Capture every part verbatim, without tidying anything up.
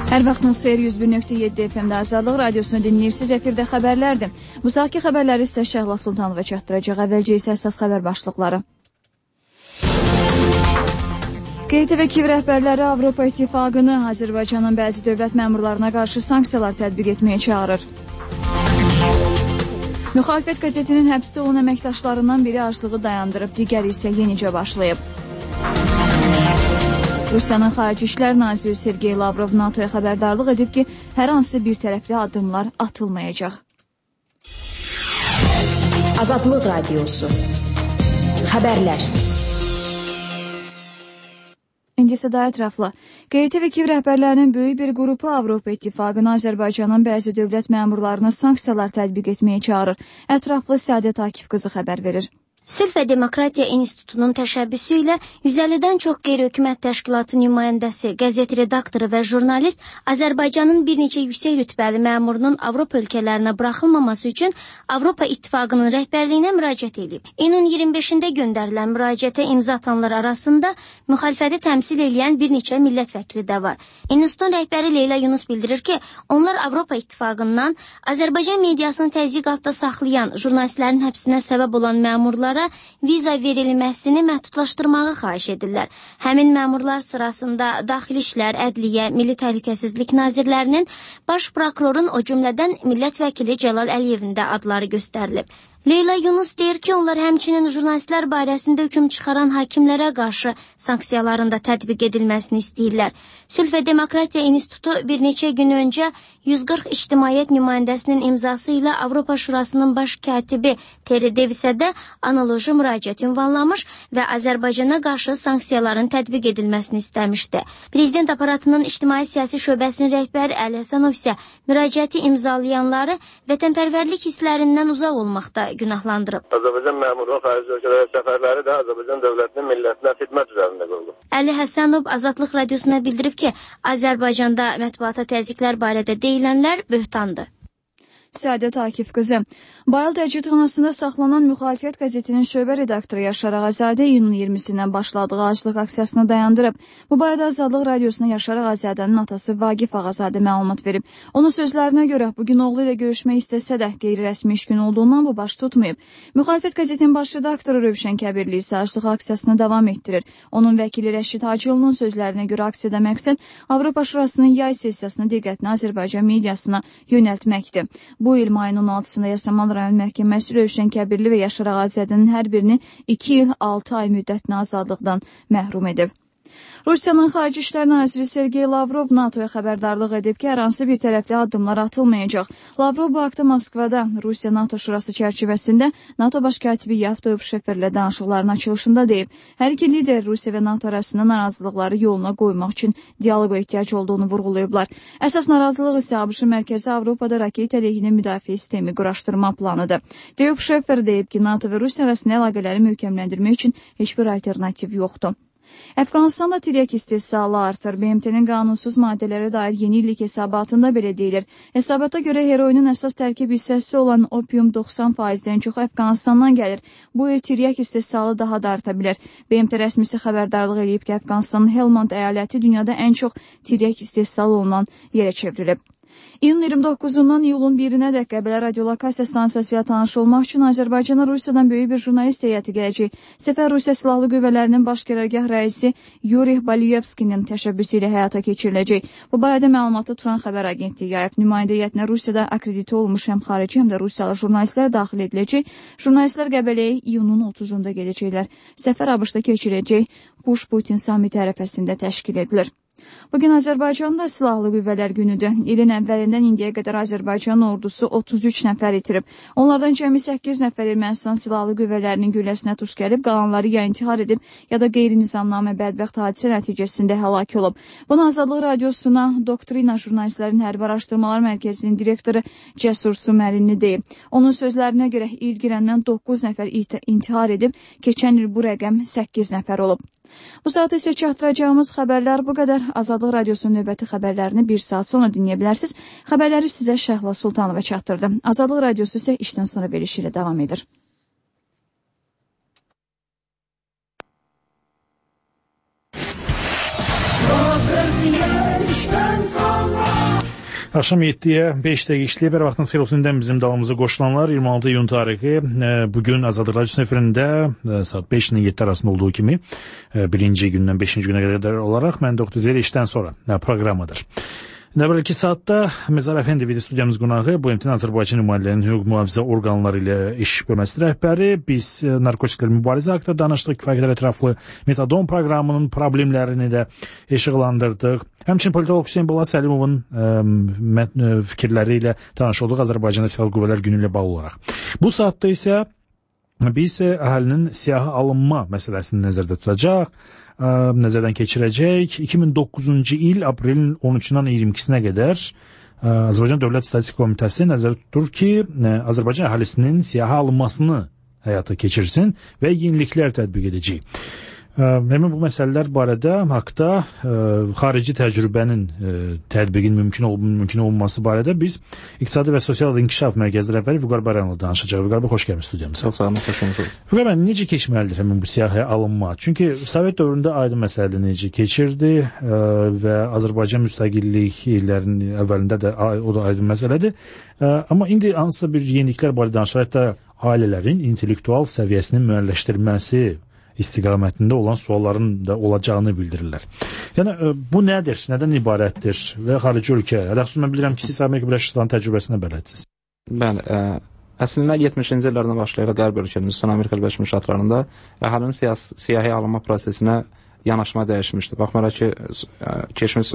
Hər vaxtınız xeyir, yüz bir nöqtə yeddi F M-də Azadlıq Radiosunu dinləyirsiniz. Efirdə xəbərlərdir. Bu saatki xəbərləri isə Şəhla Sultanova çatdıracaq. Əvvəlcə isə əsas xəbər başlıqları. Q T V Kiv rəhbərləri Avropa İttifaqını Azərbaycanın bəzi dövlət məmurlarına qarşı sanksiyalar tətbiq etməyə çağırır. Müxalifət qəzetinin həbsdə olan əməkdaşlarından biri aclığı dayandırıb, digəri isə yenicə başlayıb. Rusiyanın Xarici İşlər Naziri Sergey Lavrov NATOya xəbərdarlıq edib ki, hər hansı bir tərəfli addımlar atılmayacaq. Azadlıq Radiosu Xəbərlər. İndi isə daha ətraflı. Q T V Kiv rəhbərlərinin böyük bir qrupu Avropa İttifaqını Azərbaycanın bəzi dövlət məmurlarına sanksiyalar tətbiq etməyə çağırır. Ətraflı Səadət Akif qızı xəbər verir. Sülh və Demokratiya İnstitutunun təşəbbüsü ilə yüz əllidən çox qeyri-hökumət təşkilatı nümayəndəsi, qəzet redaktoru və jurnalist Azərbaycanın bir neçə yüksək rütbəli məmurunun Avropa ölkələrinə buraxılmaması üçün Avropa İttifaqının rəhbərliyinə müraciət edib. İyunun iyirmi beşində göndərilən müraciətə imza atanlar arasında müxalifəti təmsil edən bir neçə millət vəkili də var. İnstitutun rəhbəri Leyla Yunus bildirir ki, onlar Avropa İttifaqından Azərbaycan mediasını təzyiq altında saxlayan jurnalistlərin həbsinə səbəb olan məmurlara viza verilməsini məhdudlaşdırmağı xahiş edirlər. Həmin məmurlar sırasında Daxili İşlər, Ədliyyə, Milli Təhlükəsizlik Nazirlərinin, Baş Prokurorun, o cümlədən millət vəkili Cəlal Əliyevin də adları göstərilib. Leyla Yunus deyir ki, onlar həmçinin jurnalistlər barəsində hökm çıxaran hakimlərə qarşı sanksiyaların da tətbiq edilməsini istəyirlər. Sülh və Demokratiya İnstitutu bir neçə gün öncə yüz qırx ictimaiyyət nümayəndəsinin imzası ilə Avropa Şurasının baş katibi Terry Davisə də analoji müraciət ünvanlamış və Azərbaycana qarşı sanksiyaların tətbiq edilməsini istəmişdi. Prezident aparatının ictimai siyasi şöbəsinin rəhbəri Əli Həsənov isə müraciəti imzalayanları vətənpərvərlik hisslərindən uzaq olmaqda günahlandırıb. Azərbaycan məmurluğu xarici ölkələrə səfərləri də Azərbaycan dövlətinin millətinə xidmət üzərində qurulub. Əli Həsənov Azadlıq Radiosuna bildirib ki, Azərbaycanda mətbuata təzyiqlər barədə deyilənlər böhtandır. Səadət Akif qızı. Bayıl təcridxanasında saxlanan Müxalifət qəzetinin şöbə redaktoru Yaşar Ağazadə iyunun iyirmisindən başladığı aclıq aksiyasını dayandırıb. Bu barədə Azadlıq Radiosuna Yaşar Ağazadənin atası Vaqif Ağazadə məlumat verib. Onun sözlərinə görə bugün oğlu ilə görüşmək istəsə də qeyri-rəsmi iş günü olduğundan bu baş tutmayıb. Müxalifət qəzetinin baş redaktoru Rövşən Kəbirli isə aclıq aksiyasını davam etdirir. Onun vəkili Rəşid Hacıoğlu'nun sözlərinə görə aksiyada məqsəd Avropa Şurasının yay sessiyasını diqqətini Azərbaycan mediasına yönəltməkdir. Bu il mayın on altısında Yasamal rayon məhkəməsi Rövşən Kəbirli və Yaşar Ağazədənin hər birini iki il altı ay müddətinə azadlıqdan məhrum edib. Rusiyanın Xarici İşlər Naziri Sergey Lavrov NATOya xəbərdarlıq edib ki, hər hansı bir tərəfli addımlar atılmayacaq. Lavrov bu haqda Moskvada Rusiya-NATO şurası çərçivəsində NATO baş katibi Yevgeniy Şeferlə danışıqların açılışında deyib. Hər iki lider Rusiya və NATO arasında narazılıqları yoluna qoymaq üçün dialoqa ehtiyac olduğunu vurğulayıblar. Əsas narazılıq isə ABŞ-ın mərkəzi Avropada raket əleyhinə müdafiə sistemi quraşdırma planıdır. Deyib Şefer deyib ki, NATO və Rusiya arasında əlaqələri möhkəmləndirmək üçün heç bir alternativ yoxdur. Əfqanistanda tiryək istehsalı artır. B M T-nin qanunsuz maddələrə dair yeni illik hesabatında belə deyilir. Hesabata görə heroinin əsas tərkib hissəsi olan opium doxsan faizdən çox Əfqanistandan gəlir. Bu il tiryək istehsalı daha da arta bilər. B M T rəsmisi xəbərdarlıq edib ki, Əfqanistanın Helmand əyaləti dünyada ən çox tiryək istehsalı olunan yerə çevrilib. İyunun iyirmi doqquzundan iyulun birinə də Qəbələ radiolokasiya stansiyası ilə tanış olmaq üçün Azərbaycana Rusiyadan böyük bir jurnalist heyəti gələcək. Səfər Rusiya Silahlı Qüvvələrinin baş qərargah rəisi Yuri Baliyevskinin təşəbbüsü ilə həyata keçiriləcək. Bu barədə məlumatı Turan xəbər agentliyi yayıb. Nümayəndə heyətinə Rusiyada akreditə olmuş həm xarici, həm də Rusiyalı jurnalistlər daxil ediləcək. Jurnalistlər Qəbələyə iyunun otuzunda gedəcəklər. Səfər ABŞ-da keçiriləcək. Bush-Putin samiti ərəfəsində təşkil edilir. Bugün Azərbaycanda Silahlı Qüvvələr günüdür. İlin əvvəlindən indiyə qədər Azərbaycan ordusu otuz üç nəfər itirib. Onlardan cəmi səkkiz nəfər Ermənistan Silahlı Qüvvələrinin gülləsinə tuş gəlib, qalanları ya intihar edib, ya da qeyri-nizamnamə bədbəxt hadisə nəticəsində həlak olub. Bunu Azadlıq Radiosuna Doktrina Jurnalistlərin Hərbi Araşdırmalar Mərkəzinin direktoru Cəsur Sümərinli deyib. Onun sözlərinə görə il girəndən doqquz nəfər intihar edib, keçən il bu rəqəm səkkiz nəfər olub. Bu saat isə çatdıracağımız xəbərlər bu qədər. Azadlıq Radiosunun növbəti xəbərlərini bir saat sonra dinləyə bilərsiniz. Xəbərləri sizə Şəhla Sultanova çatdırdı. Azadlıq Radiosu isə işdən sonra verilişi ilə davam edir. işten sonra Axşam yeddiyə beş dəqiqə işləyib, hər vaxtın xeyir olsun. Bizim dalımıza qoşulanlar iyirmi altı iyun tarixi. Bugün Azadlıq Radiosu efirində saat beş ilə yeddi arasında olduğu kimi birinci gündən beşinci günə qədər olaraq mən doktor Zeli işdən sonra proqramıdır. Nəvəlki saatda Məzar Əfəndi video studiyamız qonağı bu M T-nin Azərbaycan nümayəndələrinin hüquq mühafizə orqanları ilə iş bölməsi rəhbəri. Biz narkotiklər mübarizə haqqında danışdıq, kifayət qədər ətraflı metadon proqramının problemlərini də işıqlandırdıq. Həmçinin politolog Hüseyn Bala Səlimovun ə, fikirləri ilə tanış olduq Azərbaycan Silahlı Qüvvələr Günü ilə bağlı olaraq. Bu saatda isə biz əhalinin siyahı alınma məsələsini nəzərdə tutacaq, ə, nəzərdən keçirəcək. iki min doqquzuncu il aprelin on üçündən iyirmi ikisinə qədər ə, Azərbaycan Dövlət Statistika Komitəsi nəzərdə tutur ki, ə, Azərbaycan əhalisinin siyahı alınmasını həyata keçirsin və yeniliklər tətbiq edəcək. Həmin bu məsələlər barədə haqda ə, xarici təcrübənin ə, tətbiqin mümkün, ol mümkün olması barədə biz İqtisadi və Sosial İnkişaf Mərkəzi rəhbəri Vüqar Baranlı danışacaq. Vüqar bəy, xoş gəlmisiniz studiyamıza. Çox sağ olun, xoş gəlmisiniz. Vüqar bəy, necə keçməlidir həmin bu siyahıya alınma? Çünki Sovet dövründə aydın məsələdir necə keçirdi ə, və Azərbaycan müstəqillik illərinin əvvəlində də o da aydın məsələdir. Ə, amma indi hansısa bir yeniliklər barədə danışır, hətta ailələrin intellektual səviyyəsinin müəyyənləşdirilməsi istiqamətində olan sualların da olacağını bildirirlər. Yəni, bu nədir, nədən ibarətdir və xarici ölkə? Əlaqsız mən bilirəm ki, siz Amerika Birləşmiş Ştatlarının təcrübəsinə bələdsiniz. Bəli, ə, əslində yetmişinci illərdən başlayaraq Qərb ölkələrində, xüsusən Amerika Birləşmiş Ştatlarında əhalinin siyahıya alınma prosesinə yanaşma dəyişmişdir. Baxmayaraq ki, keçmiş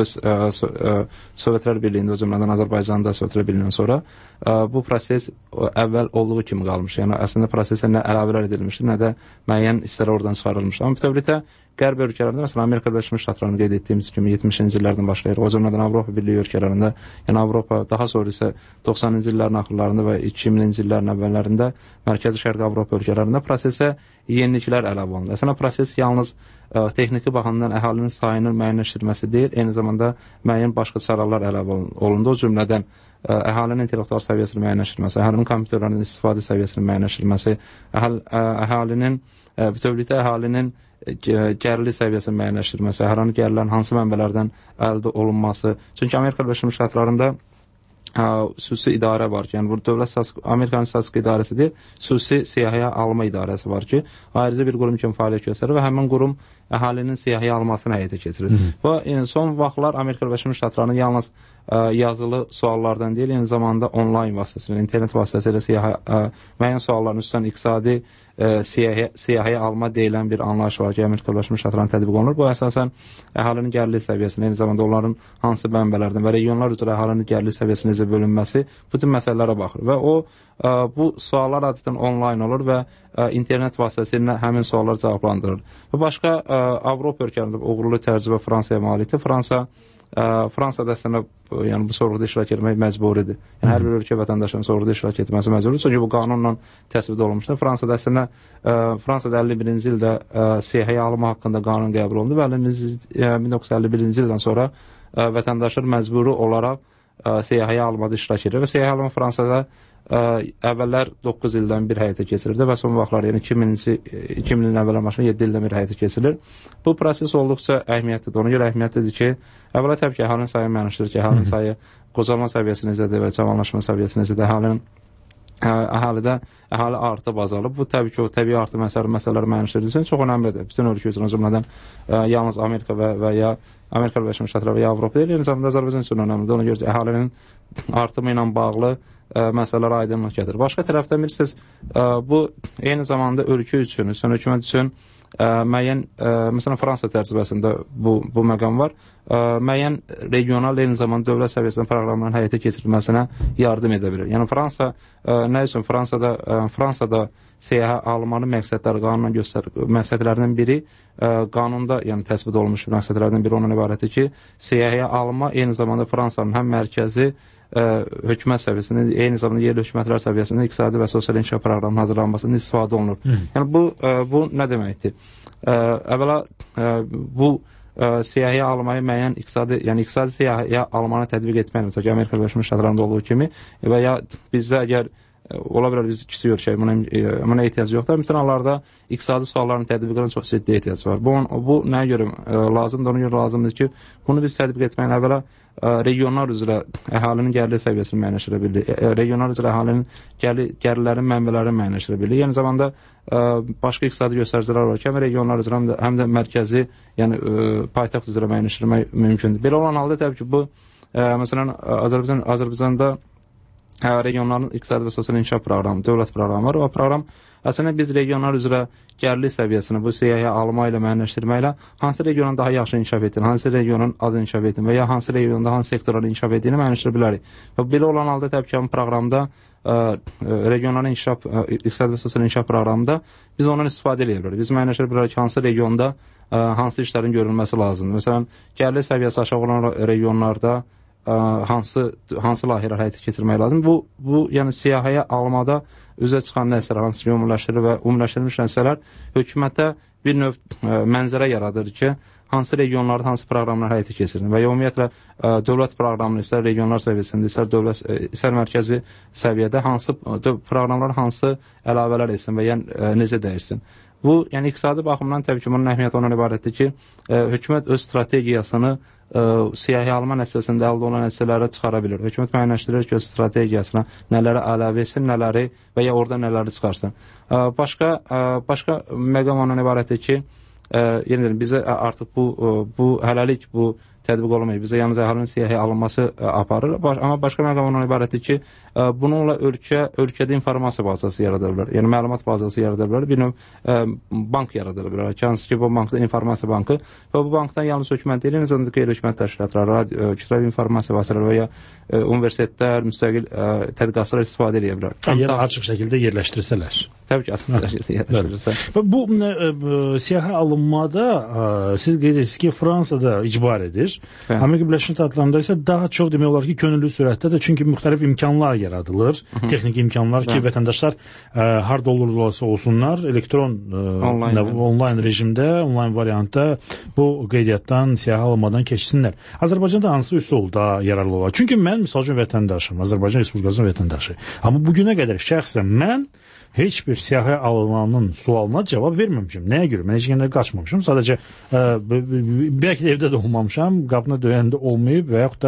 Sovetlər Birliyində, o cümlədən Azərbaycanda Sovetlər Birliyindən sonra bu proses əvvəl olduğu kimi qalmış. Yəni, əslində prosesə nə əlavələr edilmişdir, nə də müəyyən hissələr oradan çıxarılmışdır. Amma bütövlükdə Qərb ölkələrində, məsələn, Amerika Birləşmiş Ştatlarında qeyd etdiyimiz kimi yetmişinci illərdən başlayır. O cümlədən Avropa Birliyi ölkələrində, yəni Avropa, daha sonra isə doxsanıncı illərin axırlarında və iki minci illərin əvvəllərində Mərkəzi Şərqi Avropa ölkələrində prosesə yeniliklər əlavə olundu. Əslində proses yalnız ə, texniki baxımdan əhalinin sayının müəyyənləşdirilməsi deyil, eyni zamanda müəyyən başqa çarələr əlavə olundu. O cümlədən ə, əhalinin intellektual səviyyəsinin müəyyənləşdirilməsi, əhalinin kompüterlərinin istifadə səviyyəsinin müəyyənləşdirilməsi, əhal, ə, əhalinin ə, bütövlükdə əhalinin gərili səviyyəsinin müəyyənləşdirilməsi, hər hansı gərilərin hansı mənbələrdən əldə olunması. Çünki Amerika Birləşmiş Ştatlarında xüsusi idarə var ki, yəni bu dövlət Amerikanın statistika idarəsi deyil, xüsusi siyahıya alma idarəsi var ki, ayrıca bir qurum kimi fəaliyyət göstərir və həmin qurum əhalinin siyahıya almasını həyata keçirir. Və yəni, son vaxtlar Amerika Birləşmiş Ştatlarının yalnız ə, yazılı suallardan deyil, eyni zamanda onlayn vasitəsilə, internet vasitəsilə siyahı, ə, müəyyən sualların üstən iqtisadi ə, siyahıya, siyahıya alma deyilən bir anlayış var ki, Amerika Birləşmiş Ştatlarının tətbiq olunur. Bu əsasən əhalinin gəlirli səviyyəsini, eyni zamanda onların hansı mənbələrdən və regionlar üzrə əhalinin gəlirli səviyyəsinin necə bölünməsi, bütün məsələlərə baxır. Və o, ə, bu suallar adətən onlayn olur və ə, internet vasitəsilə həmin suallar cavablandırır. Və başqa ə, Avropa ölkələrində uğurlu təcrübə Fransaya malikdir. Fransa Ə, Fransada əslində yəni, bu sorğuda iştirak etmək məcburidir. Yəni, hər bir ölkə vətəndaşının sorğuda iştirak etməsi məcburidir. Çünki bu qanunla təsbit olunmuşdur. Fransada əslində ə, Fransada əlli birinci ildə ə, siyahıya alma haqqında qanun qəbul olundu və min doqquz yüz əlli birinci ildən sonra ə, vətəndaşlar məcburi olaraq ə, siyahıya almada iştirak edir və siyahıya alma Fransada ə, əvvəllər doqquz ildən bir həyata keçirildi və son vaxtlar, yəni iki minci, iki minin əvvəllər başına yeddi ildən bir həyata keçirilir. Bu proses olduqca əhəmiyyətlidir. Ona görə əhəmiyyətlidir ki, əvvəla təbii ki, əhalinin sayı mənişdir ki, əhalinin sayı qocalma səviyyəsi necədir və cavanlaşma səviyyəsi necədir, əhalinin ə, əhalidə əhali artıb azalıb. Bu təbii ki, o təbii artım məsələləri mənişdirdiyi üçün çox önəmlidir. Bütün ölkə üçün o cümlədən ə, yalnız Amerika və, və ya Amerika Birləşmiş Ştatları və ya Avropa deyil, eyni zamanda Azərbaycan üçün önəmlidir. Ona görə ki, əhalinin artımı ilə bağlı ə, məsələlərə aydınlıq gətirir. Başqa tərəfdən bilirsiniz, ə, bu eyni zamanda ölkə üçün, üçün hökumət üçün ə, müəyyən, ə, məsələn, Fransa təcrübəsində bu, bu məqam var. Ə, müəyyən regional, eyni zamanda dövlət səviyyəsində proqramların həyata keçirilməsinə yardım edə bilir. Yəni, Fransa, ə, nə üçün Fransada, ə, Fransada siyahı almanın məqsədləri qanunla göstərir. Məqsədlərdən biri ə, qanunda, yəni təsbit olunmuş məqsədlərdən biri ondan ibarətdir ki, siyahıya alma eyni zamanda Fransanın həm mərkəzi ə, hökumət səviyyəsində, eyni zamanda yerli hökumətlər səviyyəsində iqtisadi və sosial inkişaf proqramının hazırlanmasında istifadə olunur. Hı. Yəni bu, ə, bu nə deməkdir? Ə, əvvəla ə, bu ə, siyahıya almayı müəyyən iqtisadi, yəni iqtisadi siyahıya almanı tətbiq etməklə, Amerika Birləşmiş Ştatlarında olduğu kimi və ya bizdə əgər ola bilər biz kiçik ölkək, buna, buna ehtiyac yoxdur. Bütün hallarda iqtisadi sualların tətbiqinə çox ciddi ehtiyac var. Bu, bu nəyə görə lazımdır? Ona görə lazımdır ki, bunu biz tətbiq etməyin əvvəla regionlar üzrə əhalinin gəliri səviyyəsini müəyyənləşdirə bilir. Regionlar üzrə əhalinin gəli, gəlirlərin mənbələrini müəyyənləşdirə bilir. Eyni zamanda başqa iqtisadi göstəricilər var ki, həm regionlar üzrə, həm də, həm də mərkəzi, yəni paytaxt üzrə müəyyənləşdirmək mümkündür. Belə olan halda təbii ki, bu məsələn Azərbaycan, Azərbaycanda regionların iqtisadi və sosial inkişaf proqramı, dövlət proqramı var. O proqram əslində biz regionlar üzrə gəlirli səviyyəsini bu siyahıya alma ilə müəyyənləşdirməklə hansı regionun daha yaxşı inkişaf etdiyini, hansı regionun az inkişaf etdiyini və ya hansı regionda hansı sektorların inkişaf etdiyini müəyyənləşdirə bilərik. Və belə olan halda təbii ki, proqramda regionların inkişaf, iqtisadi və sosial inkişaf proqramında biz ondan istifadə edə bilərik. Biz müəyyənləşdirə bilərik ki, hansı regionda hansı işlərin görülməsi lazımdır. Məsələn, gəlirli səviyyəsi aşağı olan regionlarda hansı hansı layihələr həyata keçirmək lazım. Bu bu yəni siyahıya almada üzə çıxan nəticələr, hansı ümumiləşdirilmiş və ümumiləşdirilmiş nəticələr hökumətə bir növ ə, mənzərə yaradır ki, hansı regionlarda hansı proqramlar həyata keçirilir və ya ümumiyyətlə ə, dövlət proqramını istər regionlar səviyyəsində, istər dövlət istər mərkəzi səviyyədə hansı proqramlar hansı əlavələr etsin və ya ə, necə dəyişsin. Bu, yəni iqtisadi baxımdan təbii ki, bunun əhəmiyyəti ondan ibarətdir ki, ə, hökumət öz strategiyasını ə, siyahıya alma nəticəsində əldə olunan nəticələrə çıxara bilir. Hökumət müəyyənləşdirir ki, öz strategiyasına nələri əlavə etsin, nələri və ya orada nələri çıxarsın. Ə, başqa ə, başqa məqam ondan ibarətdir ki, ə, yenə deyim, bizə artıq bu ə, bu hələlik bu tətbiq olunmayıb. Bizə yalnız əhalinin siyahıya alınması ə, aparır. Baş, amma başqa məqam ondan ibarətdir ki, ə, bununla ölkə ölkədə informasiya bazası yarada bilər. Yəni məlumat bazası yarada bilər. Bir növ ə, bank yarada bilər. Hansı ki, bu bankda informasiya bankı və bu bankdan yalnız hökumət deyil, eyni zamanda qeyri-hökumət təşkilatları, radio, kütləvi informasiya vasitələri və ya ə, universitetlər, müstəqil ə, tədqiqatçılar istifadə edə bilər. Yəni açıq şəkildə yerləşdirsələr. Təbii ki, açıq şəkildə yerləşdirirsə. Və bu ə, siyahı alınmada ə, siz qeyd edirsiniz ki, Fransada icbaridir. Bəli. Amerika Birləşmiş Ştatlarında isə daha çox demək olar ki, könüllü sürətdədir. Çünki müxtəlif imkanlar yaradılır. Hı -hı. Texniki imkanlar ki, Bəli. vətəndaşlar ə, harda olurlarsa olsunlar, elektron ə, online, online rejimdə, online variantda bu qeydiyyatdan, siyahı alınmadan keçsinlər. Azərbaycanda hansı üsulda yararlı olar? Çünki mən misal üçün vətəndaşım, Azərbaycan Respublikasının vətəndaşı. Amma bugünə qədər şəxsən mən heç bir siyahı alınanın sualına cavab verməmişim. Nəyə görə? Mən heç yerdə qaçmamışam. Sadəcə ə, bəlkə də evdə də olmamışam, qapını döyəndə olmayıb və yaxud da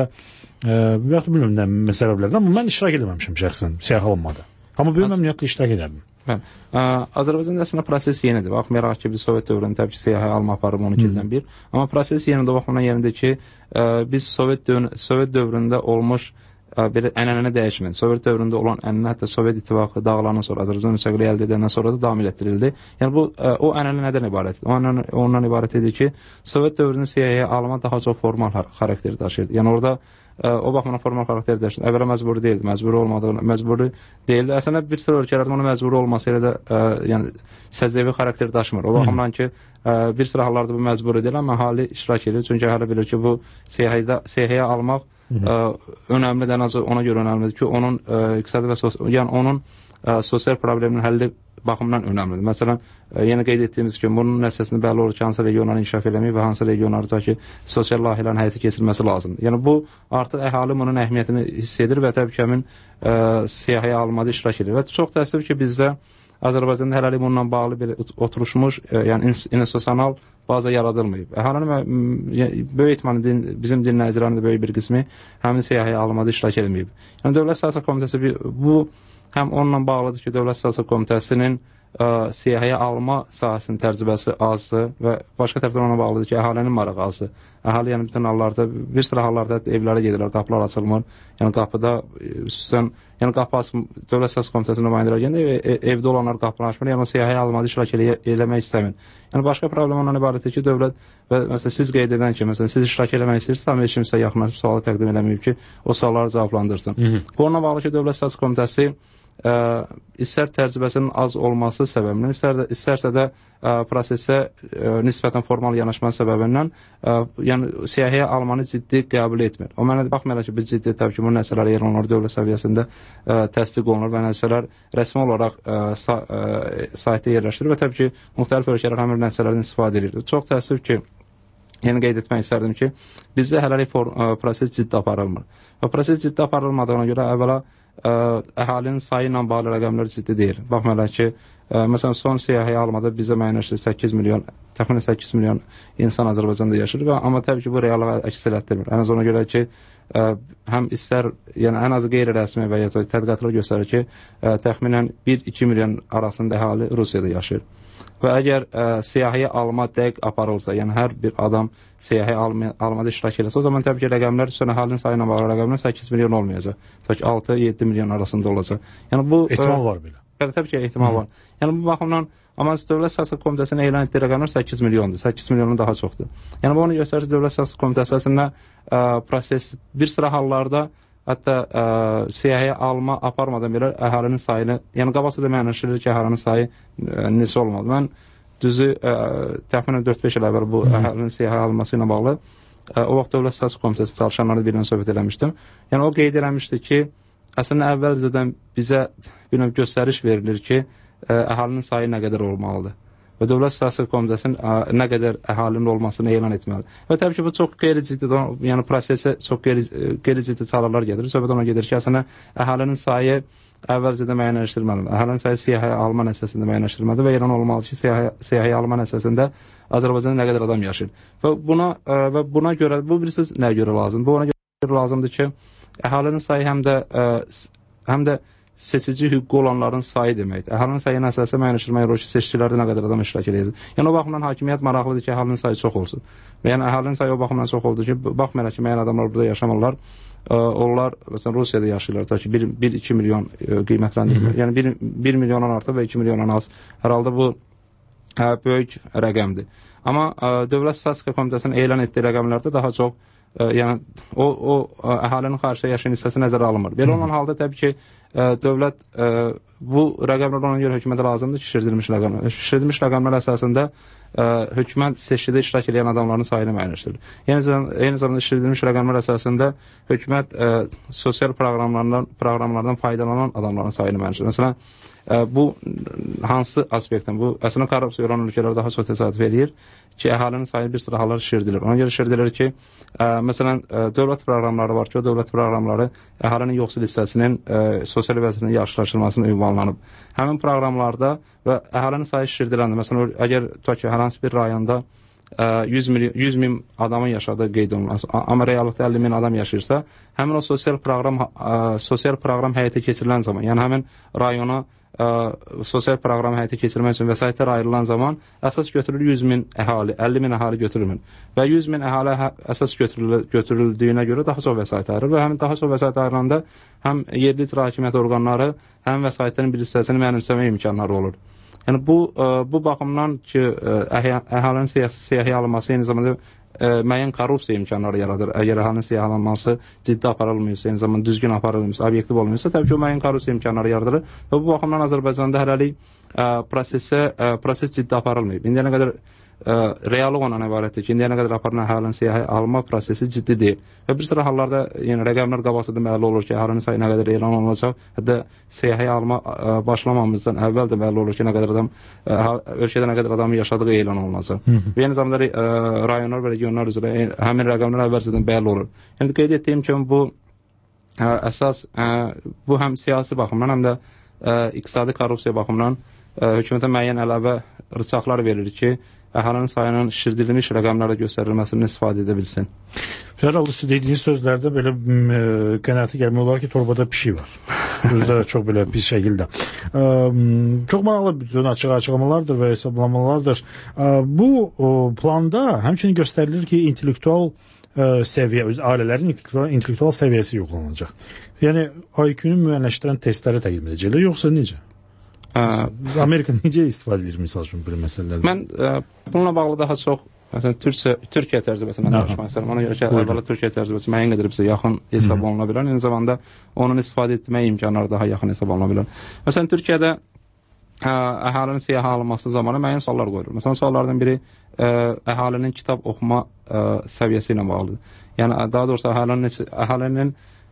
ə, və yaxud da bilmirəm nə məsələlərdən, amma mən iştirak etməmişəm şəxsən siyahı alınmada. Amma bilməm ümumiyyətlə iştirak edirəm. Bəli. Azərbaycanda əslində proses yenidir. Baxmayaraq ki, biz Sovet dövründə təbii ki, siyahı alma aparıb on iki ildən bir. Amma proses yenidir. Baxımdan yenidir ki, ə, biz Sovet dövründə, Sovet dövründə olmuş belə ənənəni dəyişmədi. Sovet dövründə olan ənənə hətta Sovet İttifaqı dağılandan sonra, Azərbaycan müstəqilliyi əldə edəndən sonra da davam etdirildi. Yəni bu o ənənə nədən ibarətdir? O ənənə ondan ibarət idi ki, Sovet dövrünün siyahıya alma daha çox formal xarakteri daşıyırdı. Yəni orada o baxımdan formal xarakter daşıyırdı. Əvvəla məcburi deyildi, məcburi olmadığı, məcburi deyildi. Əslində bir sıra ölkələrdə onun məcburi olması ilə də ə, yəni səciyyəvi xarakter daşımır. O baxımdan ki, ə, bir sıra hallarda bu məcburi deyil, amma əhali iştirak edir. Çünki əhali bilir ki, bu siyahıya siyahıya almaq Ə, önəmlidir, ən azı ona görə önəmlidir ki, onun ə, iqtisadi və sosial, yəni onun ə, sosial probleminin həlli baxımından önəmlidir. Məsələn, ə, yenə qeyd etdiyimiz kimi, bunun nəticəsində bəlli olur ki, hansı regionların inkişaf eləmək və hansı regionlarda ki, sosial layihələrin həyata keçirilməsi lazımdır. Yəni bu artıq əhali bunun əhəmiyyətini hiss edir və təbii ki, həmin ə, siyahıya almada iştirak edir. Və çox təəssüf ki, bizdə Azərbaycanda hələlik bununla bağlı bir oturuşmuş, ə, yəni institusional baza yaradılmayıb. Əhalinin böyük ehtimalle din, bizim dinləyicilərin də böyük bir qismi həmin siyahıya alınmada iştirak edilməyib. Yəni Dövlət Siyasət Komitəsi bir, bu həm onunla bağlıdır ki, Dövlət Siyasət Komitəsinin ə, siyahıya alma sahəsinin təcrübəsi azdır və başqa tərəfdən ona bağlıdır ki, əhalinin marağı azdır. Əhali yəni bütün hallarda, bir sıra hallarda evlərə gedirlər, qapılar açılmır. Yəni qapıda xüsusən yəni qapı açım, Dövlət Siyasət Komitəsinin nümayəndələri gəndə ev, evdə olanlar qapını açmır, yəni o siyahıya almada iştirak elə, eləmək istəmir. Yəni başqa problem ondan ibarətdir ki, dövlət və məsələn siz qeyd edən ki, məsələn siz iştirak eləmək istəyirsiniz, amma heç kimsə yaxınlaşıb sualı təqdim eləməyib ki, o sualları cavablandırsın. Hı -hı. Bu onunla bağlı ki, Dövlət Siyasət Komitəsi Ə, istər təcrübəsinin az olması səbəbindən, istər də, istərsə də ə, prosesə ə, nisbətən formal yanaşma səbəbindən ə, yəni siyahıya almanı ciddi qəbul etmir. O mənə baxmayaraq ki, biz ciddi təbii ki, bu nəticələr yer olunur, dövlət səviyyəsində ə, təsdiq olunur və nəticələr rəsmi olaraq ə, sa, ə, saytda yerləşdirir və təbii ki, müxtəlif ölkələr həmin nəticələrdən istifadə edir. Çox təəssüf ki, yəni qeyd etmək istərdim ki, bizdə hələlik for, ə, proses ciddi aparılmır. Və proses ciddi aparılmadığına görə əvvəla ə, əhalinin sayı ilə bağlı rəqəmlər ciddi deyil. Baxmayaraq ki, ə, məsələn, son siyahıya almada bizə müəyyənləşdirildi səkkiz milyon, təxminən səkkiz milyon insan Azərbaycanda yaşayır və amma təbii ki, bu reallığı əks elətdirmir. Ən az ona görə ki, ə, həm istər, yəni ən azı qeyri-rəsmi və ya tədqiqatlar göstərir ki, ə, təxminən bir iki milyon arasında əhali Rusiyada yaşayır. Və əgər ə, siyahıya alma dəqiq aparılsa, yəni hər bir adam siyahıya alma, almada iştirak eləsə, o zaman təbii ki, rəqəmlər, son əhalinin sayı ilə bağlı rəqəmlər səkkiz milyon olmayacaq. Təbii ki, altı yeddi milyon arasında olacaq. Yəni bu ehtimal var belə. Bəli, təbii ki, ehtimal Hı. var. Yəni bu baxımdan amma Dövlət Siyasət Komitəsinin elan etdiyi rəqəmlər səkkiz milyondur. səkkiz milyondan daha çoxdur. Yəni bu onu göstərir ki, Dövlət Siyasət Komitəsi əslində ə, proses bir sıra hallarda hətta ə, siyahıya alma aparmadan belə əhalinin sayını, yəni qabaqca da müəyyənləşdirilir ki, əhalinin sayı ə, neçə olmalı. Mən düzü ə, təxminən dörd beş il əvvəl bu əhalinin siyahıya alınması ilə bağlı ə, o vaxt Dövlət Siyasət Komitəsi çalışanları birindən söhbət eləmişdim. Yəni o qeyd eləmişdi ki, əslində əvvəlcədən bizə bir növ göstəriş verilir ki, ə, əhalinin sayı nə qədər olmalıdır. Və Dövlət Siyasət Komitəsinin ə, nə qədər əhalinin olmasını elan etməlidir. Və təbii ki, bu çox qeyri-ciddi, yəni prosesə çox qeyri-ciddi çağrılar gedir. Söhbət ona gedir ki, əslində əhalinin sayı əvvəlcədən müəyyənləşdirilməlidir. Əhalinin sayı siyahıya alma nəticəsində müəyyənləşdirilməlidir və elan olmalıdır ki, siyahıya, siyahıya alma nəticəsində Azərbaycanda nə qədər adam yaşayır. Və buna, ə, və buna görə, bu bilirsiniz nəyə görə lazımdır? Bu ona görə lazımdır ki, əhalinin sayı həm də, ə, həm də seçici hüququ olanların sayı deməkdir. Əhalinin sayı əsasında müəyyənləşdirmək olur ki, seçkilərdə nə qədər adam iştirak edəcək. Yəni o baxımdan hakimiyyət maraqlıdır ki, əhalinin sayı çox olsun. Və yəni əhalinin sayı o baxımdan çox oldu ki, baxmayaraq ki, müəyyən adamlar burada yaşamırlar. Ə, onlar məsələn Rusiyada yaşayırlar. Ta ki bir iki milyon ə, qiymətləndirilir. Yəni bir milyondan artıq və iki milyondan az. Hər halda bu ə, böyük rəqəmdir. Amma ə, Dövlət Statistika Komitəsinin elan etdiyi rəqəmlərdə daha çox ə, yəni o o ə, əhalinin xaricdə yaşayan hissəsi nəzərə alınmır. Belə olan halda təbii ki, ə, dövlət ə, bu rəqəmlər ona görə hökumətə lazımdır ki, şişirdilmiş rəqəmlər. Şişirdilmiş rəqəmlər əsasında ə, hökumət seçkidə iştirak edən adamların sayını müəyyənləşdirir. Yəni eyni zamanda şişirdilmiş rəqəmlər əsasında hökumət ə, sosial proqramlardan proqramlardan faydalanan adamların sayını müəyyənləşdirir. Məsələn, ə, bu hansı aspektdən? Bu əslində korrupsiya olan ölkələr daha çox təsadüf eləyir ki, əhalinin sayı bir sıra hallar şişirdilir. Ona görə şişirdilir ki, ə, məsələn, ə, dövlət proqramları var ki, o dövlət proqramları əhalinin yoxsul hissəsinin ə, sosial vəziyyətinin yaxşılaşdırılmasına ünvanlanıb. Həmin proqramlarda və əhalinin sayı şişirdiləndə, məsələn, əgər tutaq ki, hər hansı bir rayonda ə, yüz min, yüz min adamın yaşadığı qeyd olunmaz, amma reallıqda əlli min adam yaşayırsa, həmin o sosial proqram ə, sosial proqram həyata keçirilən zaman, yəni həmin rayona ə, sosial proqram həyata keçirmək üçün vəsaitlər ayrılan zaman əsas götürülür yüz min əhali, əlli min əhali götürülmür. Və yüz min əhali hə, əsas götürül götürüldüyünə görə daha çox vəsait ayrılır və həmin daha çox vəsait ayrılanda həm yerli icra hakimiyyət orqanları həm vəsaitlərin bir hissəsini mənimsəmə imkanları olur. Yəni bu ə, bu baxımdan ki, ə, əhalinin siyahıya alınması eyni zamanda ə, müəyyən korrupsiya imkanları yaradır. Əgər əhalinin siyahılanması ciddi aparılmıyorsa, eyni zamanda düzgün aparılmıyorsa, obyektiv olmuyorsa, təbii ki, o müəyyən korrupsiya imkanları yaradır. Və bu baxımdan Azərbaycanda hələlik ə, prosesə ə, proses ciddi aparılmayıb. İndiyənə qədər ə, reallıq ondan ibarətdir ki, indiyənə qədər aparılan əhalinin siyahı alma prosesi ciddi deyil. Və bir sıra hallarda yəni rəqəmlər qabaqcadan məlum olur ki, əhalinin sayı nə qədər elan olunacaq. Hətta siyahıya alma ə, başlamamızdan əvvəl də məlum olur ki, nə qədər adam ə, ölkədə nə qədər adamın yaşadığı elan olunacaq. Və eyni zamanda ə, rayonlar və regionlar üzrə həmin rəqəmlər əvvəlcədən bəlli olur. Yəni qeyd etdiyim kimi bu ə, əsas ə, bu həm siyasi baxımdan, həm də ə, iqtisadi korrupsiya baxımından ə, hökumətə müəyyən əlavə rıçaqlar verir ki, əhalinin sayının şişirdilmiş rəqəmlərlə göstərilməsindən istifadə edə bilsin. Hər halda siz dediyiniz sözlərdə belə e, qənaəti gəlmək olar ki, torbada pişik var. Özü də çox belə pis şəkildə. E, çox maraqlı bütün açıq açıqlamalardır və hesablamalardır. E, bu o, planda həmçinin göstərilir ki, intellektual e, səviyyə, öz ailələrin intellektual, intellektual səviyyəsi yoxlanılacaq. Yəni, I Q-nu müəyyənləşdirən testləri təqdim edəcəklər, yoxsa necə? Ə, Amerika necə istifadə edir, misal üçün, belə məsələlərdə? Mən ə, bununla bağlı daha çox məsələn, Türkiyə, Türkiyə təcrübəsindən danışmaq istərəm. Ona görə ki, əvvəla Türkiyə təcrübəsi müəyyən qədər bizə yaxın hesab oluna bilər. Eyni zamanda onun istifadə etmək imkanları daha yaxın hesab oluna bilər. Məsələn, Türkiyədə ə, əhalinin siyahı alınması zamanı müəyyən suallar qoyulur. Məsələn, suallardan biri ə, əhalinin kitab oxuma ə, səviyyəsi ilə bağlıdır. Yəni, daha doğrusu əhalinin, əhalinin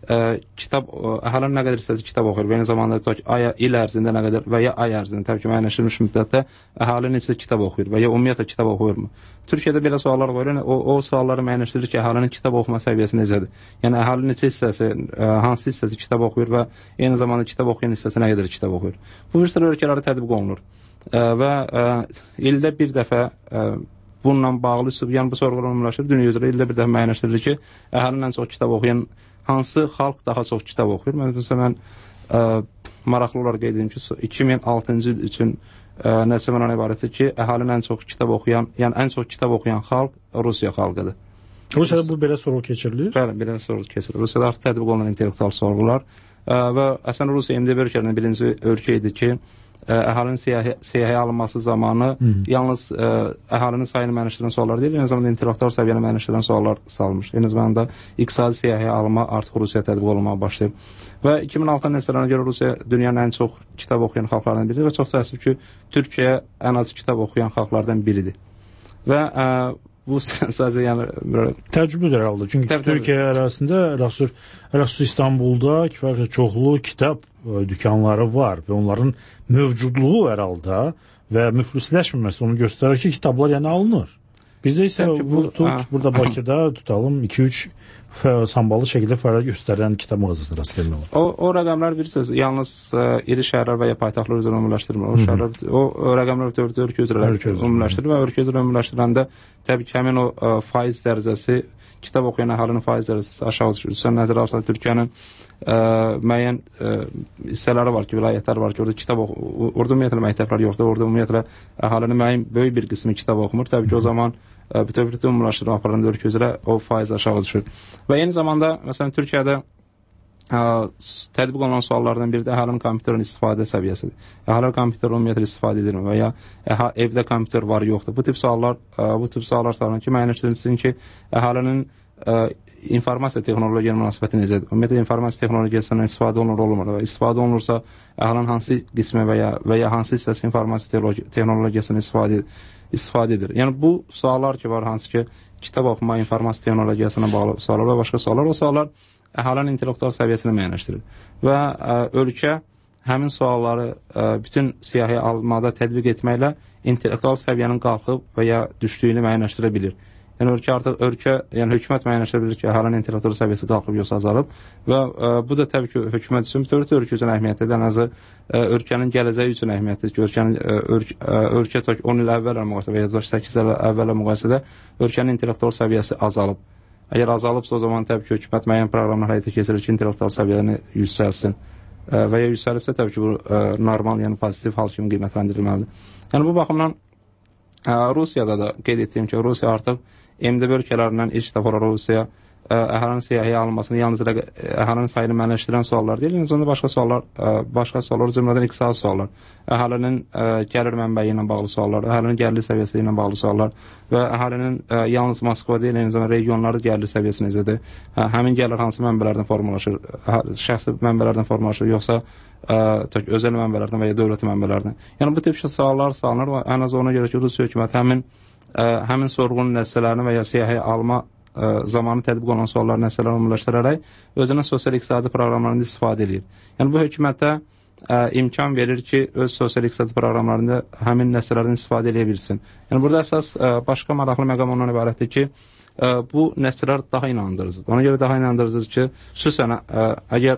ə, kitab ə, əhalinin nə qədər hissəsi kitab oxuyur. Və eyni zamanda ay il ərzində nə qədər və ya ay ərzində təbii ki, müəyyənləşdirilmiş müddətdə əhalinin neçə kitab oxuyur və ya ümumiyyətlə kitab oxuyurmu? Türkiyədə belə suallar qoyulur. O, o sualları müəyyənləşdirir ki, əhalinin kitab oxuma səviyyəsi necədir? Yəni əhalinin neçə hissəsi, ə, hansı hissəsi kitab oxuyur və eyni zamanda kitab oxuyan hissəsi nə qədər kitab oxuyur? Bu bir sıra ölkələrdə tətbiq olunur. Ə, və ə, ildə bir dəfə ə, bununla bağlı, yəni bu sorğular ümumiləşir, dünya üzrə ildə bir dəfə müəyyənləşdirilir ki, əhalinin ən çox kitab oxuyan hansı xalq daha çox kitab oxuyur? Məsələn, ə, maraqlı olaraq qeyd edim ki, iki min altıncı il üçün ə, nəticədən ibarətdir ki, əhalinin ən çox kitab oxuyan, yəni ən çox kitab oxuyan xalq Rusiya xalqıdır. Rusiyada bu belə sorğu keçirilir? Bəli, belə sorğu keçirilir. Rusiyada artıq tətbiq olunan intellektual sorğular ə, və əslində Rusiya M D B ölkələrinin birinci ölkə idi ki, əhalinin siyahıya alınması zamanı Hı -hı. yalnız ə, əhalinin sayını müəyyənləşdirən suallar deyil, eyni zamanda intellektual səviyyəni müəyyənləşdirən suallar salmış. Eyni zamanda iqtisadi siyahıya alınma artıq Rusiya tətbiq olunmağa başlayıb. Və iki min altı nəsillərinə görə Rusiya dünyanın ən çox kitab oxuyan xalqlarından biridir və çox təəssüf ki, Türkiyə ən az kitab oxuyan xalqlardan biridir. Və ə, bu sadəcə yəni təəccüblüdür herhalde. Çünki təbii, Türkiyə təbii. ərazisində əlhəsus İstanbulda kifayət çoxlu kitab ə, dükanları var və onların mövcudluğu herhalde və müflisləşməməsi onu göstərir ki, kitablar yəni alınır. Bizdə isə bu, tut, burada Bakıda tutalım iki üç sambalı şəkildə fəaliyyət göstərən kitab mağazası rast gəlinir. O, o rəqəmlər bilirsiniz, yalnız ə, iri şəhərlər və ya paytaxtlar üzrə ümumiləşdirmir. O, şəhərlər, o, o rəqəmlər dörd ölkə üzrə ümumiləşdirir və ölkə üzrə ümumiləşdirəndə təbii ki, həmin o ə, faiz dərəcəsi, kitab oxuyan əhalinin faiz dərəcəsi aşağı düşür. Sən nəzərə alsan Türkiyənin ə, müəyyən ə, hissələri var ki, vilayətlər var ki, orada kitab oxu, orada ümumiyyətlə məktəblər yoxdur, orada ümumiyyətlə əhalinin müəyyən böyük bir qismi kitab oxumur. Təbii ki, o zaman bütövlükdə ümumiləşdirmə aparan ölkə üzrə o faiz aşağı düşür. Və eyni zamanda, məsələn, Türkiyədə ə, tətbiq olunan suallardan biri də əhalinin kompüterin istifadə səviyyəsidir. Əhalinin kompüter ümumiyyətlə istifadə edilmir və ya əha, evdə kompüter var, yoxdur. Bu tip suallar, ə, bu tip suallar sorulur ki, müəyyənləşdirilsin ki, əhalinin ə, informasiya texnologiya münasibəti necədir? Ümumiyyətlə informasiya texnologiyasından istifadə olunur, olmur və istifadə olunursa, əhalinin hansı qismi və ya, və ya hansı hissəsi informasiya texnologiyasından istifadə edir? istifadə edir. Yəni bu suallar ki var, hansı ki kitab oxuma, informasiya texnologiyasına bağlı suallar və başqa suallar, o suallar əhalinin intellektual səviyyəsini müəyyənləşdirir. Və ə, ölkə həmin sualları ə, bütün siyahıya almada tətbiq etməklə intellektual səviyyənin qalxıb və ya düşdüyünü müəyyənləşdirə bilir. Yəni ölkə artıq ölkə, yəni hökumət müəyyənləşdirə bilir ki, əhalinin intellektual səviyyəsi qalxıb yoxsa azalıb və ə, bu da təbii ki, hökumət üçün, bütövlükdə ölkə üçün əhəmiyyətlidir. Ən azı ə, ölkənin gələcəyi üçün əhəmiyyətlidir ki, ölkənin ə, ölkə, ə, ölkə tək on il əvvəllə müqayisədə və ya səkkiz il əvvəllə müqayisədə ölkənin intellektual səviyyəsi azalıb. Əgər azalıbsa, o zaman təbii ki, hökumət müəyyən proqramlar həyata keçirir ki, intellektual səviyyəni yüksəlsin ə, və ya yüksəlibsə, təbii ki, bu ə, normal, yəni pozitiv hal kimi qiymətləndirilməlidir. Yəni bu baxımdan ə, Rusiyada da qeyd etdiyim ki, Rusiya artıq M D B ölkələrindən ilk dəfə Rusiya əhalinin siyahıya alınmasını yalnız əhalinin sayını müəyyənləşdirən suallar deyil, eyni zamanda başqa suallar, başqa suallar, cümlədən iqtisadi suallar, əhalinin gəlir mənbəyi ilə bağlı suallar, əhalinin gəlir səviyyəsi ilə bağlı suallar və əhalinin yalnız Moskva deyil, eyni zamanda regionlarda gəlir səviyyəsi necədir, həmin gəlir hansı mənbələrdən formalaşır, şəxsi mənbələrdən formalaşır, yoxsa tək özəl mənbələrdən və ya dövləti mənbələrdən. Yəni bu tip suallar salınır və ən az ona görə ki, Rusiya hökuməti həmin həmin sorğunun nəticələrini və ya siyahıya alma ə, zamanı tətbiq olunan suallar nəticələrini ümumiləşdirərək özünün sosial-iqtisadi proqramlarında istifadə edir. Yəni bu hökumətə ə, imkan verir ki, öz sosial-iqtisadi proqramlarında həmin nəticələrdən istifadə edə bilsin. Yəni burada əsas ə, başqa maraqlı məqam ondan ibarətdir ki, ə, bu nəticələr daha inandırıcıdır. Ona görə daha inandırıcıdır ki, xüsusən ə, əgər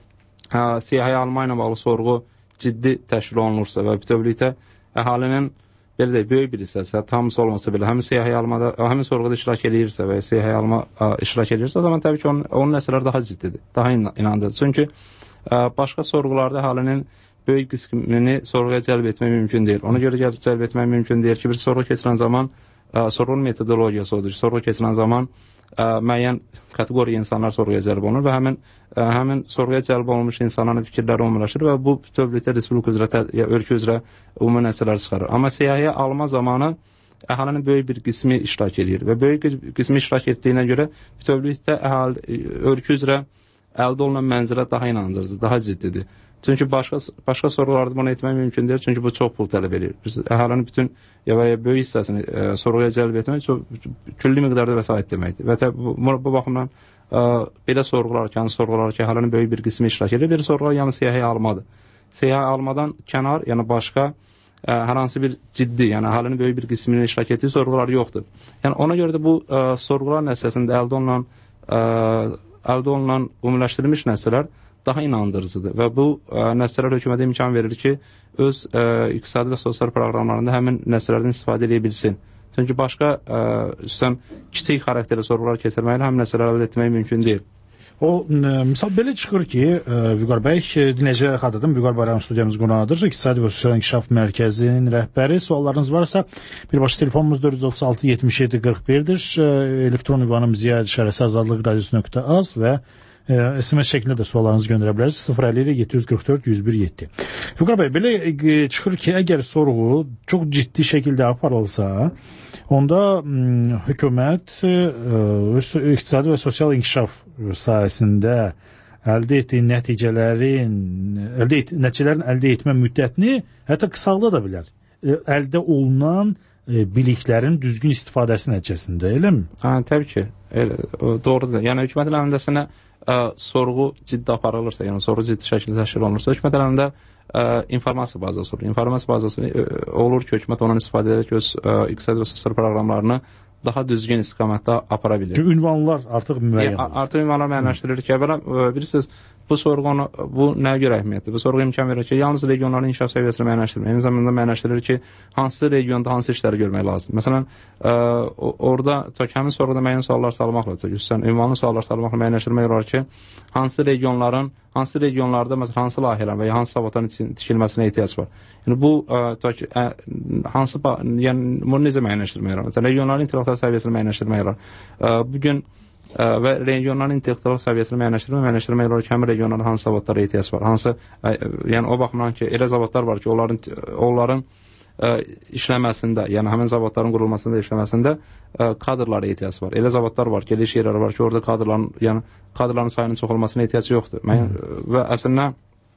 ə, siyahıya alma ilə bağlı sorğu ciddi təşkil olunursa və bütövlükdə əhalinin belə də böyük bir hissəsi, hamısı olmasa belə, həmin siyahıya almada, həmin sorğuda iştirak edirsə və ya siyahıya alma ə, iştirak edirsə, o zaman təbii ki, onun, onun nəticələri daha ciddidir, daha inandırıcı. Çünki ə, başqa sorğularda əhalinin böyük qismini sorğuya cəlb etmək mümkün deyil. Ona görə gəlib cəlb etmək mümkün deyil ki, bir sorğu keçirən zaman ə, sorğunun metodologiyası odur. Sorğu keçirən zaman ə, müəyyən kateqoriya insanlar sorğuya cəlb olunur və həmin ə, həmin sorğuya cəlb olunmuş insanların fikirləri ümumiləşir və bu bütövlükdə respublika üzrə ya ölkə üzrə ümumi nəticələr çıxarır. Amma siyahıya alma zamanı əhalinin böyük bir qismi iştirak edir və böyük bir qismi iştirak etdiyinə görə bütövlükdə əhali ölkə üzrə əldə olunan mənzərə daha inandırıcı, daha ciddidir. Çünki başqa başqa sorğularda bunu etmək mümkün deyil, çünki bu çox pul tələb edir. Biz əhalinin bütün ya və ya böyük hissəsini ə, sorğuya cəlb etmək çox külli miqdarda vəsait deməkdir. Və bu, bu baxımdan belə sorğular ki, hansı sorğular ki, əhalinin böyük bir qismi iştirak edir, bir sorğular yəni siyahıya almadır. Siyahıya almadan kənar, yəni başqa ə, hər hansı bir ciddi, yəni əhalinin böyük bir qisminin iştirak etdiyi sorğular yoxdur. Yəni ona görə də bu ə, sorğular nəticəsində əldə olunan ə, əldə olunan ümumiləşdirilmiş nəticələr daha inandırıcıdır və bu ə, nəticələr hökumətə imkan verir ki, öz ə, iqtisadi və sosial proqramlarında həmin nəticələrdən istifadə edə bilsin. Çünki başqa ə, üstən kiçik xarakterli sorğular keçirməklə həm nəticələr əldə etmək mümkün deyil. O, misal belə çıxır ki, Vüqar bəy, dinləyicilərə xatırladım, Vüqar Bayram studiyamız qonağıdır, İqtisadi və Sosial İnkişaf Mərkəzinin rəhbəri. Suallarınız varsa, birbaşa telefonumuz dörd yüz otuz altı yetmiş yeddi qırx birdir, elektron ünvanım ziyadə işarəsi azadlıq radiosu nöqtə az və S M S şəklində də suallarınızı göndərə bilərsiniz. sıfır əlli yeddi yüz qırx dörd yüz bir yeddi. Vüqar bəy, belə çıxır ki, əgər sorğu çox ciddi şəkildə aparılsa, onda m, hökumət öz iqtisadi və sosial inkişaf sahəsində əldə etdiyi nəticələrin, əldə et, nəticələrin əldə etmə müddətini hətta qısaldada bilər. Əldə olunan biliklərin düzgün istifadəsi nəticəsində, eləmi? Hə, təbii ki, elə, doğrudur. Yəni hökumətin əlindəsinə ə, sorğu ciddi aparılırsa, yəni sorğu ciddi şəkildə təşkil olunursa, hökumət əlində ə, informasiya bazası olur. İnformasiya bazası ə, olur ki, hökumət ondan istifadə edərək öz ə, iqtisadi və sosial proqramlarını daha düzgün istiqamətdə apara bilir. Çünki ünvanlar artıq müəyyən olur. Artıq ünvanlar müəyyənləşdirilir ki, əvvəla bilirsiniz, bu sorğunu, bu nəyə görə əhəmiyyətdir? Bu sorğu imkan verir ki, yalnız regionların inkişaf səviyyəsini müəyyənləşdirmir. Eyni zamanda müəyyənləşdirilir ki, hansı regionda hansı işləri görmək lazımdır. Məsələn, ə, orada tək həmin sorğuda müəyyən suallar salmaqla, üstən ünvanlı suallar salmaqla müəyyənləşdirmək olar ki, hansı regionların, hansı regionlarda məsələn hansı layihələrin və ya hansı zavodların tikilməsinə ehtiyac var. Yəni bu ə, tək, ə, hansı, yəni bunu necə müəyyənləşdirmək olar? Məsələn, regionların intellektual səviyyəsini müəyyənləşdirmək olar. Ə, bu gün ə, və regionların intellektual səviyyəsini müəyyənləşdirmək, müəyyənləşdirmək olar ki, həmin regionların hansı zavodlara ehtiyac var, hansı, ə, yəni o baxımdan ki, elə zavodlar var ki, onların onların ə, işləməsində, yəni həmin zavodların qurulmasında, işləməsində ə, kadrlara ehtiyac var. Elə zavodlar var ki, elə iş yerləri var ki, orada kadrların, yəni kadrların sayının çox olmasına ehtiyac yoxdur. Mən, və əslində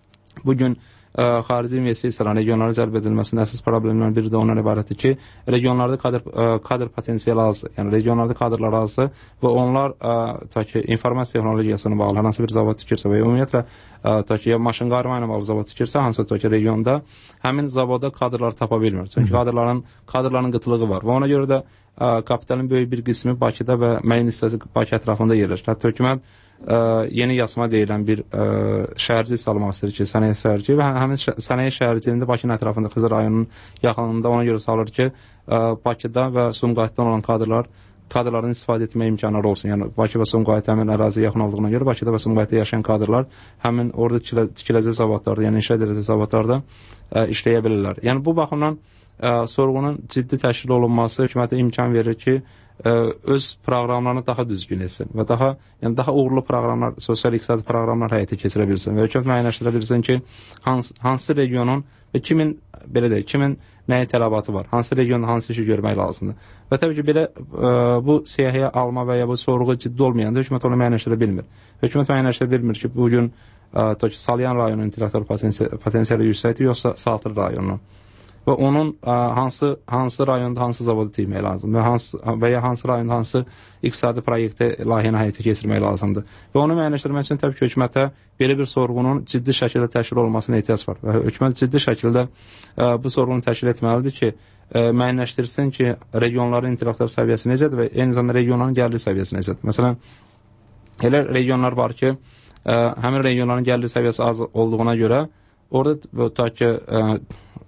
bu gün ə, xarici investisiyaların regionlara cəlb edilməsinin əsas problemlərindən biri də ondan ibarətdir ki, regionlarda kadr, ə, kadr potensialı azdır. Yəni regionlarda kadrlar azdır və onlar ə, ta ki informasiya texnologiyasına bağlı hər hansı bir zavod tikirsə və ümumiyyətlə ə, ta ki ya maşın qarma ilə bağlı zavod tikirsə, hansı ta ki regionda həmin zavoda kadrlar tapa bilmir. Çünki kadrların kadrların qıtlığı var və ona görə də ə, kapitalın böyük bir qismi Bakıda və müəyyən hissəsi Bakı ətrafında yerləşir. Hətta hökumət ə, yeni yasama deyilən bir ə, şəhərcilik salmaq istəyir ki, sənaye şəhərciyi və həmin sənaye şəhərciyində Bakının ətrafında Xızır rayonunun yaxınlığında ona görə salır ki, ə, Bakıda və Sumqayıtdan olan kadrlar kadrların istifadə etmə imkanları olsun. Yəni Bakı və Sumqayıt həmin əraziyə yaxın olduğuna görə Bakıda və Sumqayıtda yaşayan kadrlar həmin orada tikilə, tikiləcək zavodlarda, yəni inşa ediləcək zavodlarda ə, işləyə bilirlər. Yəni bu baxımdan ə, sorğunun ciddi təşkil olunması hökumətə imkan verir ki, ə, öz proqramlarını daha düzgün etsin və daha, yəni daha uğurlu proqramlar, sosial iqtisadi proqramlar həyata keçirə bilsin və hökumət müəyyənləşdirə bilsin ki, hansı, hansı regionun və kimin, belə deyək, kimin nəyə tələbatı var, hansı regionda hansı işi görmək lazımdır. Və təbii ki, belə ə, bu siyahıya alma və ya bu sorğu ciddi olmayanda hökumət onu müəyyənləşdirə bilmir. Hökumət müəyyənləşdirə bilmir ki, bugün ə, Salyan rayonunun intellektual potensialı yüksəkdir, yoxsa Saltır rayonunun. Və onun ə, hansı hansı rayonda hansı zavodu tikmək lazımdır və, hansı, və ya hansı rayonda hansı iqtisadi proyektə layihəni həyata keçirmək lazımdır. Və onu müəyyənləşdirmək üçün təbii ki, hökumətə belə bir sorğunun ciddi şəkildə təşkil olunmasına ehtiyac var. Və hökumət ciddi şəkildə ə, bu sorğunu təşkil etməlidir ki, ə, müəyyənləşdirsin ki, regionların intellektual səviyyəsi necədir və eyni zamanda regionların gəliri səviyyəsi necədir. Məsələn, elə regionlar var ki, ə, həmin regionların gəliri səviyyəsi az olduğuna görə orada ta ki, ə,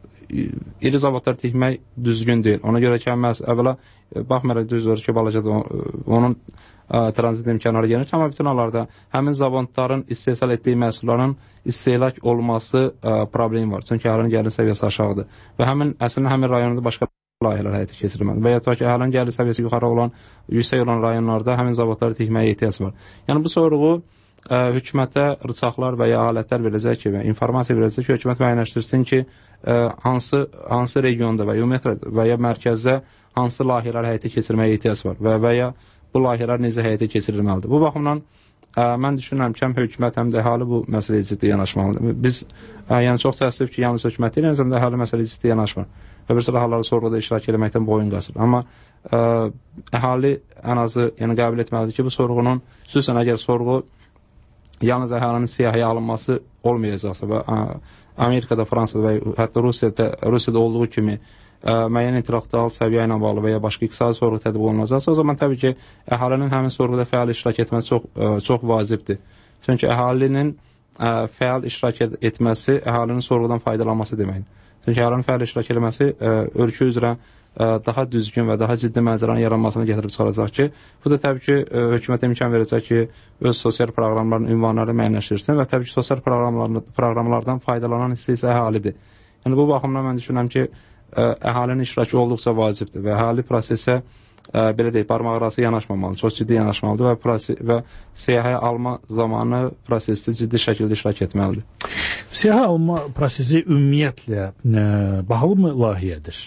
iri zavodlar tikmək düzgün deyil. Ona görə ki, məhz əvvəla baxmayaraq düzdür ki, balacada onun ə, tranzit imkanları gelir, amma bütün hallarda həmin zavodların istehsal etdiyi məhsulların istehlak olması ə, problemi var. Çünki əhalinin gəlir səviyyəsi aşağıdır. Və həmin əslində həmin rayonda başqa layihələr həyata keçirilməlidir. Və ya ta ki, əhalinin gəlir səviyyəsi yuxarı olan, yüksək olan rayonlarda həmin zavodları tikməyə ehtiyac var. Yəni bu sorğu ə, hökumətə rıçaqlar və ya alətlər verəcək ki, və informasiya verəcək ki, hökumət müəyyənləşdirsin ki, ə, hansı hansı regionda və ümumiyyətlə və ya mərkəzdə hansı layihələr həyata keçirməyə ehtiyac var və və ya bu layihələr necə həyata keçirilməlidir. Bu baxımdan ə, mən düşünürəm ki, həm hökumət, həm də əhali bu məsələyə ciddi yanaşmalıdır. Biz, ə, yəni çox təəssüf ki, yalnız hökumət deyil, eyni zamanda əhali məsələyə ciddi yanaşmır. Və bir sıra hallarda sorğuda iştirak etməkdən boyun qasır. Amma ə, əhali ən azı yəni, qəbul etməlidir ki, bu sorğunun, xüsusən əgər sorğu yalnız əhalinin siyahıya alınması olmayacaqsa və ə, Amerikada, Fransada və hətta Rusiyada, Rusiyada olduğu kimi ə, müəyyən intellektual səviyyə ilə bağlı və ya başqa iqtisadi sorğu tətbiq olunacaqsa, o zaman təbii ki, əhalinin həmin sorğuda fəal iştirak etməsi çox, ə, çox vacibdir. Çünki əhalinin ə, fəal iştirak etməsi əhalinin sorğudan faydalanması deməkdir. Çünki əhalinin fəal iştirak etməsi ə, ölkə üzrə ə, daha düzgün və daha ciddi mənzərənin yaranmasına gətirib çıxaracaq ki, bu da təbii ki, ə, hökumətə imkan verəcək ki, öz sosial proqramlarının ünvanları müəyyənləşdirsin və təbii ki, sosial proqramlardan faydallanan hissə isə əhalidir. Yəni, bu baxımdan mən düşünürəm ki, ə, əhalinin iştirakı olduqca vacibdir və əhali prosesə, ə, belə deyək, barmaq arası yanaşmamalı, çox ciddi yanaşmalıdır və, proses, və siyahıya alma zamanı prosesdə ciddi şəkildə iştirak etməlidir. Siyahı alma prosesi ümumiyyətlə ə, bahalı mı layihədir?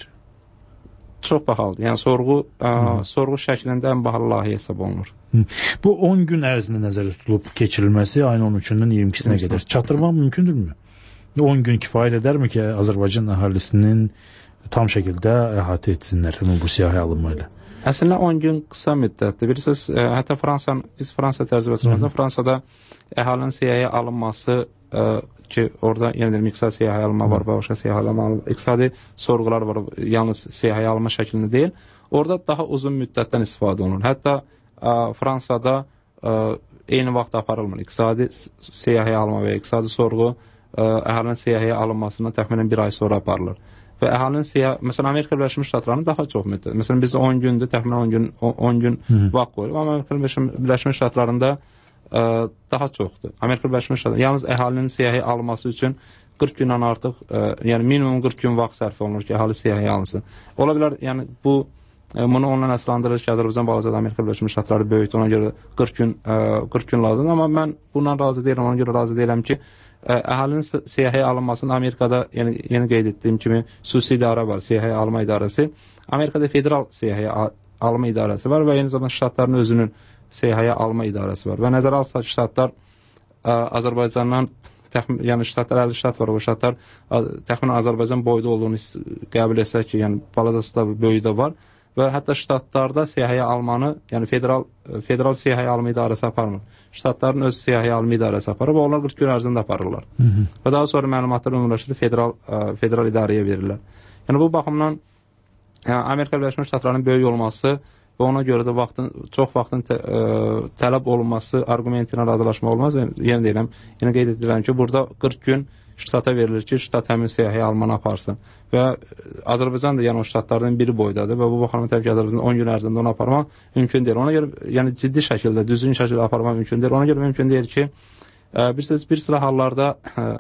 Çox bahalıdır. Yəni, sorğu, ə, sorğu şəklində ən bahalı layihə hesab olunur. Bu on gün ərzində nəzərdə tutulub keçirilməsi ayın on üçündən iyirmi ikisinə qədər çatdırmaq mümkündürmü? on gün kifayət edərmi ki, Azərbaycan əhalisinin tam şəkildə əhatə etsinlər bu siyahıya alınma ilə? Əslində on gün qısa müddətdir. Bilirsiniz, ə, hətta Fransa, biz Fransa təcrübəsində Fransada əhalinin siyahıya alınması ə, ki, orada yenə deyim, iqtisadi siyahıya alınma var, başqa siyahıya alınma, iqtisadi sorğular var, yalnız siyahıya alınma şəklində deyil. Orada daha uzun müddətdən istifadə olunur. Hətta ə, Fransada ə, eyni vaxt aparılmır. İqtisadi siyahıya alma və iqtisadi sorğu ə, əhalinin siyahıya alınmasından təxminən bir ay sonra aparılır. Və əhalinin siyah, məsələn, Amerika Birləşmiş Ştatlarının daha çox müddət. Məsələn, bizdə on gündür, təxminən on gün, on gün vaxt qoyulur. Amma Amerika Birləşmiş Ştatlarında ə, daha çoxdur. Amerika Birləşmiş Ştatları, yalnız əhalinin siyahıya alınması üçün qırx gündən artıq, ə, yəni minimum qırx gün vaxt sərf olunur ki, əhali siyahıya alınsın. Ola bilər, yəni bu, ə, bunu ondan əsaslandırır ki, Azərbaycan balacadır, Amerika Birləşmiş Ştatları böyükdür, ona görə qırx gün, ə, qırx gün lazımdır. Amma mən bundan razı deyiləm, ona görə razı deyiləm ki, ə, əhalinin siyahıya alınmasında Amerikada, yəni yeni qeyd etdiyim kimi, xüsusi idarə var, siyahıya alma idarəsi. Amerikada federal siyahıya alma idarəsi var və eyni zamanda ştatların özünün siyahıya alma idarəsi var. Və nəzərə alsaq ki, ştatlar ə, Azərbaycandan, təxmin, yəni ştatlar əlli ştat var, o ştatlar ə, təxminən Azərbaycan boyda olduğunu qəbul etsək ki, yəni balacası da böyüyü də var və hətta ştatlarda siyahıya almanı, yəni federal, federal siyahıya alma idarəsi aparmır. Ştatların öz siyahıya alma idarəsi aparır və onlar qırx gün ərzində aparırlar. Hı -hı. Və daha sonra məlumatlar ümumiləşdirib federal, ə, federal idarəyə verirlər. Yəni bu baxımdan yəni, Amerika Birləşmiş Ştatlarının böyük olması və ona görə də vaxtın, çox vaxtın tə, ə, tələb olunması arqumenti ilə razılaşma olmaz. Yenə deyirəm, yenə qeyd edirəm ki, burada qırx gün ştata verilir ki, ştat həmin siyahıya almanı aparsın. Və Azərbaycan da yəni o ştatlardan biri boydadır və bu baxımdan təbii ki, Azərbaycan on gün ərzində onu aparmaq mümkün deyil. Ona görə yəni ciddi şəkildə, düzgün şəkildə aparmaq mümkün deyil. Ona görə mümkün deyil ki, ə, bir, bir sıra hallarda ə,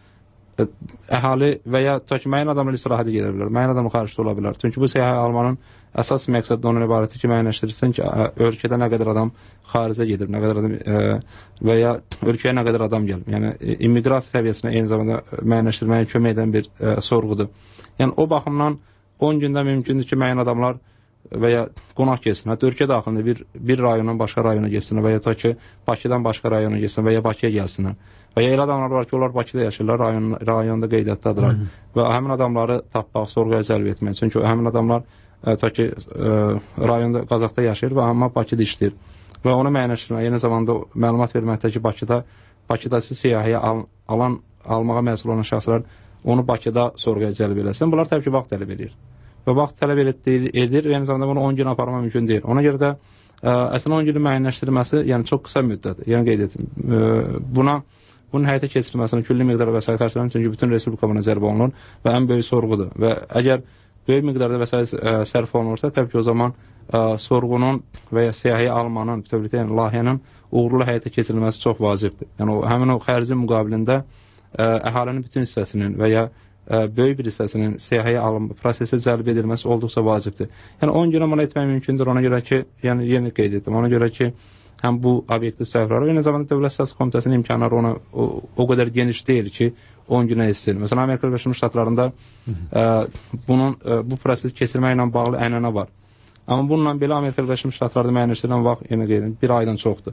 əhali və ya ta ki, müəyyən adamlar istirahətə gedə bilər, müəyyən adam xaricdə ola bilər. Çünki bu siyahıya almanın əsas məqsədi ondan ibarətdir ki, müəyyənləşdirsin ki, ölkədə nə qədər adam xaricə gedib, nə qədər adam ə, və ya ölkəyə nə qədər adam gəlib. Yəni, immiqrasiya səviyyəsinə eyni zamanda müəyyənləşdirməyə kömək edən bir ə, sorğudur. Yəni, o baxımdan on gündə mümkündür ki, müəyyən adamlar və ya qonaq getsin. Hətta ölkə daxilində bir, bir rayondan başqa rayona getsinlər və ya ta ki, Bakıdan başqa rayona getsinlər və ya Bakıya gəlsinlər. Və ya elə adamlar var ki, onlar Bakıda yaşayırlar, rayon, rayonda qeydiyyatdadırlar. Və həmin adamları tapmaq, sorğuya cəlb etmək. Çünki həmin adamlar ə, ta ki, ə, rayonda, Qazaxda yaşayır və amma Bakıda işləyir. Və onu müəyyənləşdirmək, eyni zamanda məlumat verməkdə ki, Bakıda, Bakıda siyahıya al, alan, almağa məsul olan şəxslər onu Bakıda sorğuya cəlb eləsin. Bunlar təbii ki, vaxt tələb edir. Və vaxt tələb edir və eyni zamanda bunu on gün aparmaq mümkün deyil. Ona görə də ə, əslində on günün müəyyənləşdirilməsi yəni çox qısa müddət. Yəni qeyd etdim. Ə, buna bunun həyata keçirilməsinin külli miqdarda vəsait xərclənir, çünki bütün respublika buna cəlb olunur və ən böyük sorğudur. Və əgər böyük miqdarda vəsait ə, sərf olunursa, təbii ki, o zaman ə, sorğunun və ya siyahıya almanın, bütövlükdə yəni layihənin uğurlu həyata keçirilməsi çox vacibdir. Yəni o, həmin o xərcin müqabilində ə, əhalinin bütün hissəsinin və ya ə, böyük bir hissəsinin siyahıya alınma prosesə cəlb edilməsi olduqca vacibdir. Yəni on günə bunu etmək mümkündür, ona görə ki, yəni yeni qeyd etdim, ona görə ki, həm bu obyektiv səhvləri, eyni zamanda Dövlət Siyasi Komitəsinin imkanları ona o, o qədər geniş deyil ki, on günə etsin. Məsələn, Amerika Birləşmiş Ştatlarında ə, bunun, ə, bu proses keçirməklə bağlı ənənə var. Amma bununla belə Amerika Birləşmiş Ştatlarda müəyyənləşdirilən vaxt, yenə qeyd edim, bir aydan çoxdur.